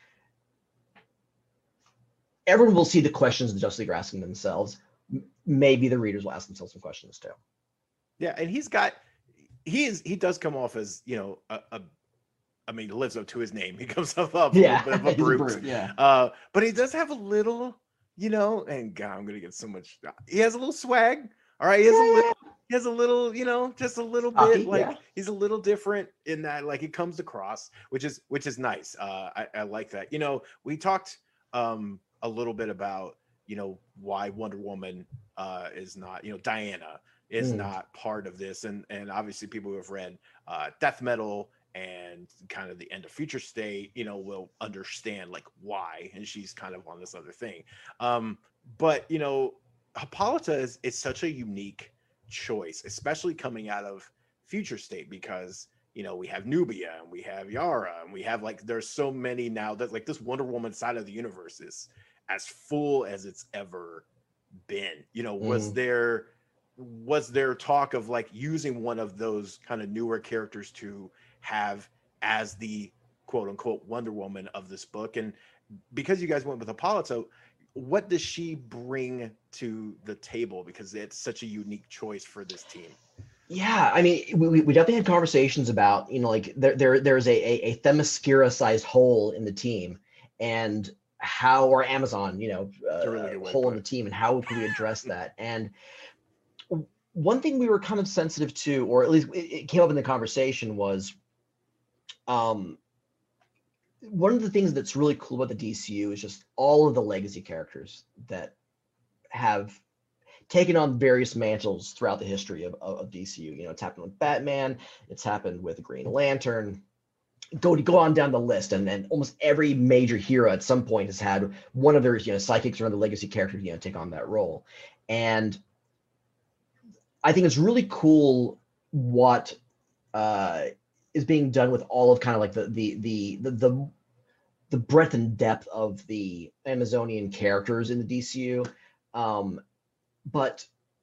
everyone will see the questions the Justice League are asking themselves. Maybe the readers will ask themselves some questions too. Yeah, and he's got, he is, he does come off as, you know, a, a I mean, he lives up to his name. He comes off up Yeah, a little bit of a brute. brute, yeah. Uh, but he does have a little, you know, and God, I'm gonna get so much. He has a little swag. All right, he has Yeah, a little, he has a little, you know, just a little Cocky, bit. Like yeah. he's a little different in that, like he comes across, which is which is nice. Uh, I, I like that. You know, we talked um a little bit about, you know, why Wonder Woman uh is not, you know, Diana is Mm. not part of this, and and obviously people who have read uh Death Metal and kind of the End of Future State, you know, will understand like why, and she's kind of on this other thing. Um, but you know, Hippolyta is, is such a unique choice, especially coming out of Future State, because you know we have Nubia and we have Yara and we have like there's so many now that like this Wonder Woman side of the universe is as full as it's ever been. You know, was Mm. there was there talk of like using one of those kind of newer characters to have as the quote unquote Wonder Woman of this book? And because you guys went with Hippolyta, what does she bring to the table? Because it's such a unique choice for this team. Yeah, I mean, we, we definitely had conversations about, you know, like there there there's a a, a Themyscira sized hole in the team, and how, or Amazon, you know, uh, a really good way to hole put in the it. team, and how can we address that? And one thing we were kind of sensitive to, or at least it, it came up in the conversation, was um one of the things that's really cool about the D C U is just all of the legacy characters that have taken on various mantles throughout the history of, of, of D C U. You know, it's happened with Batman, it's happened with Green Lantern. Go go on down the list, and then almost every major hero at some point has had one of their, you know, psychics or other legacy characters, you know, take on that role. And I think it's really cool what uh, is being done with all of kind of like the the the the the, the breadth and depth of the Amazonian characters in the D C U. Um, but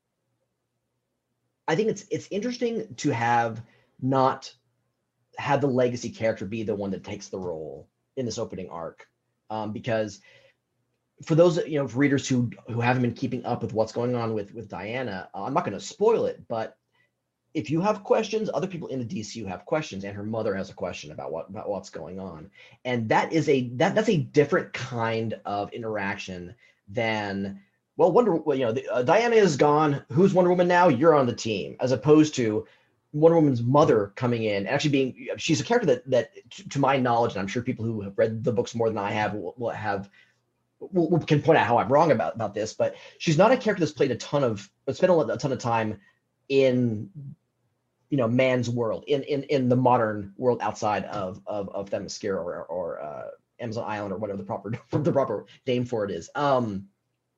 I think it's it's interesting to have not have the legacy character be the one that takes the role in this opening arc, um, because for those you know readers who who haven't been keeping up with what's going on with with Diana, uh, I'm not going to spoil it, but if you have questions, other people in the D C U have questions, and her mother has a question about what about what's going on, and that is a that that's a different kind of interaction than well, Wonder well, you know the, uh, Diana is gone. Who's Wonder Woman now? You're on the team, as opposed to Wonder Woman's mother coming in, actually being she's a character that that to my knowledge, and I'm sure people who have read the books more than I have will, will have will, will, can point out how I'm wrong about about this, but she's not a character that's played a ton of spent a, a ton of time in you know man's world in in in the modern world outside of of of Themyscira or or uh, Amazon Island or whatever the proper the proper name for it is. Um,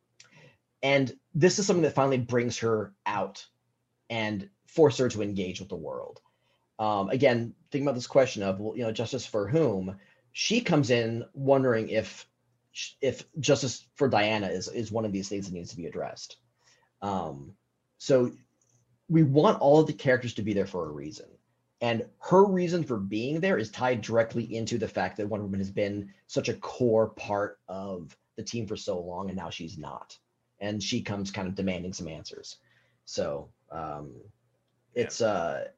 and this is something that finally brings her out and force her to engage with the world. Um, again, thinking about this question of, well, you know, justice for whom, she comes in wondering if if justice for Diana is is one of these things that needs to be addressed. Um, so we want all of the characters to be there for a reason. And her reason for being there is tied directly into the fact that Wonder Woman has been such a core part of the team for so long, and now she's not. And she comes kind of demanding some answers. So um, it's, uh,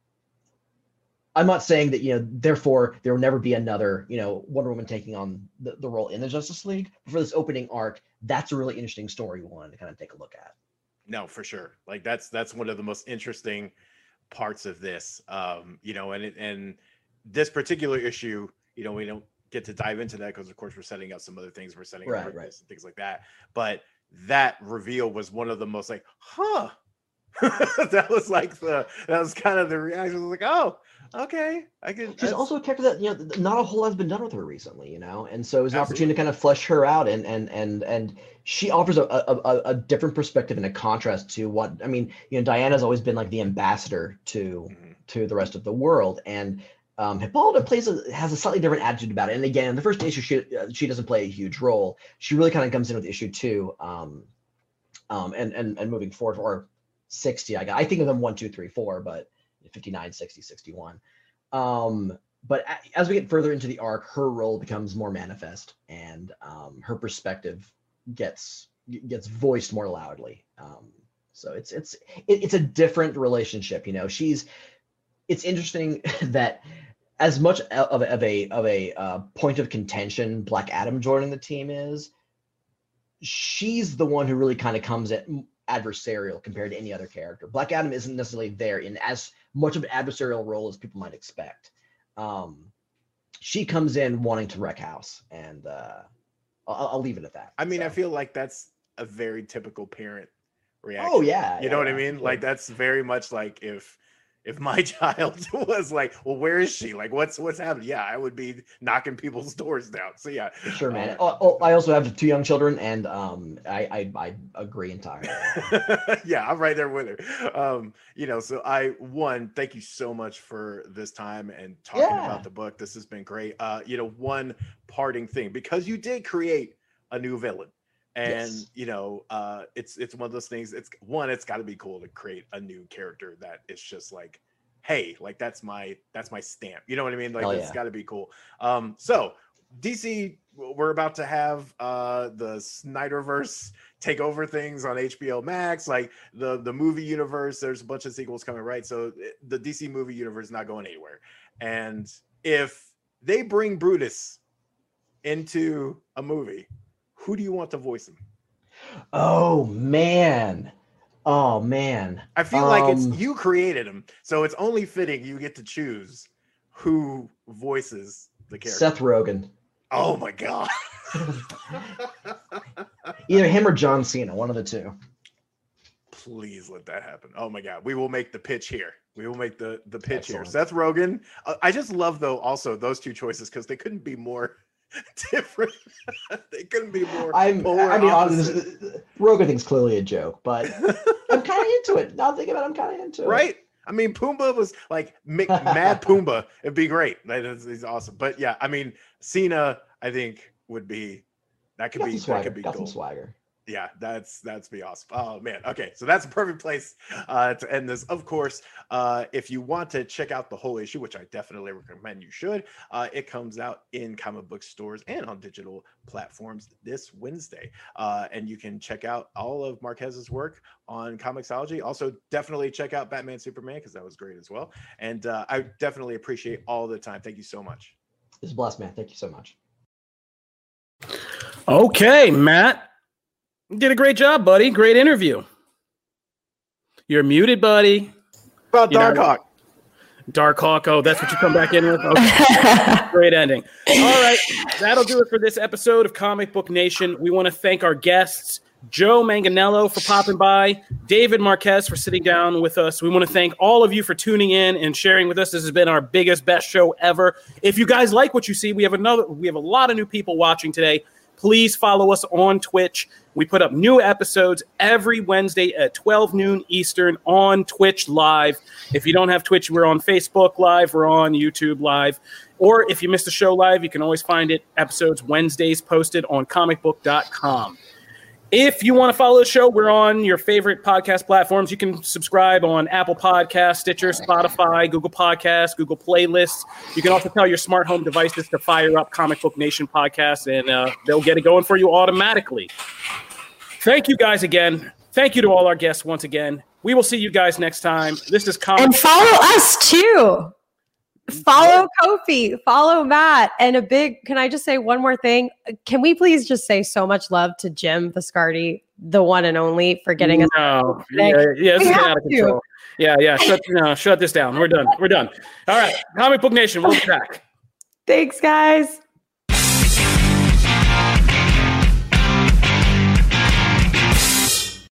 I'm not saying that, you know, therefore there will never be another, you know, Wonder Woman taking on the, the role in the Justice League. But for this opening arc, that's a really interesting story one to kind of take a look at. No, for sure. Like that's that's one of the most interesting parts of this. Um, you know, and it, and this particular issue, you know, we don't get to dive into that because of course we're setting up some other things. We're setting right, up right. and things like that. But that reveal was one of the most like, huh. that was like the that was kind of the reaction. I was like, oh, okay, I can. She's also a character that, you know, not a whole lot has been done with her recently, you know, and so it's an Absolutely. opportunity to kind of flesh her out, and and and and she offers a, a a different perspective and a contrast to what I mean. You know, Diana's always been like the ambassador to mm-hmm. to the rest of the world, and um, Hippolyta plays a, has a slightly different attitude about it. And again, in the first issue, she uh, she doesn't play a huge role. She really kind of comes in with issue two, um, um, and and and moving forward or. sixty, I got, I think of them one, two, three, four, but fifty-nine, sixty, sixty-one. Um, but as we get further into the arc, her role becomes more manifest, and um, her perspective gets gets voiced more loudly. Um, so it's it's it, it's a different relationship, you know. She's it's interesting that as much of a of a of a uh, point of contention Black Adam joining the team is, she's the one who really kind of comes at adversarial compared to any other character. Black Adam isn't necessarily there in as much of an adversarial role as people might expect. Um, she comes in wanting to wreck house, and uh, I'll, I'll leave it at that. I mean, so. I feel like that's a very typical parent reaction. Oh yeah, you yeah, know what yeah, I mean? sure. Like that's very much like if if my child was like, well, where is she? Like, what's what's happening? Yeah, I would be knocking people's doors down. So yeah, sure, man. Uh, oh, oh, I also have two young children, and um, I I, I agree entirely. yeah, I'm right there with her. Um, you know, so I one, thank you so much for this time and talking Yeah. about the book. This has been great. Uh, you know, one parting thing, because you did create a new villain. And Yes. you know, uh, it's it's one of those things. It's one, it's got to be cool to create a new character that is just like, hey, like that's my that's my stamp. You know what I mean? Like Hell it's yeah. got to be cool. Um, so D C, we're about to have uh, the Snyderverse take over things on H B O Max. Like the the movie universe, there's a bunch of sequels coming, right? So the D C movie universe is not going anywhere. And if they bring Brutus into a movie, who do you want to voice him? Oh man. Oh man. I feel like Um, it's you created him, so it's only fitting you get to choose who voices the character. Seth Rogen. Oh my god. Either him or John Cena, one of the two. Please let that happen. Oh my god. We will make the pitch here. We will make the the pitch Excellent. here. Seth Rogen. Uh, I just love though also those two choices because they couldn't be more different. They couldn't be more. I'm. polar I mean, opposite. honestly, Rogen thing's clearly a joke, but I'm kind of into it. Now thinking about it, I'm kind of into it. Right? I mean, Pumbaa was like Mick, Mad Pumbaa. It'd be great. That is, he's awesome. But yeah, I mean, Cena, I think would be that could Got be some swagger. that could be Got cool. some swagger. Yeah, that's that's be awesome. Oh man. Okay, so that's a perfect place uh, to end this. Of course, uh, if you want to check out the whole issue, which I definitely recommend you should, uh, it comes out in comic book stores and on digital platforms this Wednesday. Uh, and you can check out all of Marquez's work on Comixology. Also, definitely check out Batman Superman because that was great as well. And uh, I definitely appreciate all the time. Thank you so much. It's a blast, man. Thank you so much. Okay, Matt. You did a great job, buddy. Great interview. You're muted, buddy. About Darkhawk. Darkhawk. Oh, that's what you come back in with? Okay. Great ending. All right. That'll do it for this episode of Comic Book Nation. We want to thank our guests, Joe Manganiello for popping by, David Marquez for sitting down with us. We want to thank all of you for tuning in and sharing with us. This has been our biggest, best show ever. If you guys like what you see, we have another. We have a lot of new people watching today. Please follow us on Twitch. We put up new episodes every Wednesday at twelve noon Eastern on Twitch Live. If you don't have Twitch, we're on Facebook Live. We're on YouTube Live. Or if you missed the show live, you can always find it, episodes Wednesdays posted on comic book dot com. If you want to follow the show, we're on your favorite podcast platforms. You can subscribe on Apple Podcasts, Stitcher, Spotify, Google Podcasts, Google Playlists. You can also tell your smart home devices to fire up Comic Book Nation podcast, and uh, they'll get it going for you automatically. Thank you guys again. Thank you to all our guests once again. We will see you guys next time. This is Comic And follow us too. Follow Kofi, follow Matt, and a big, can I just say one more thing? Can we please just say so much love to Jim Viscardi, the one and only, for getting us. No, yeah, yeah, this is out of control. Yeah, yeah, shut, no, shut this down. We're done. We're done. All right, Comic Book Nation, we'll be back. Thanks, guys.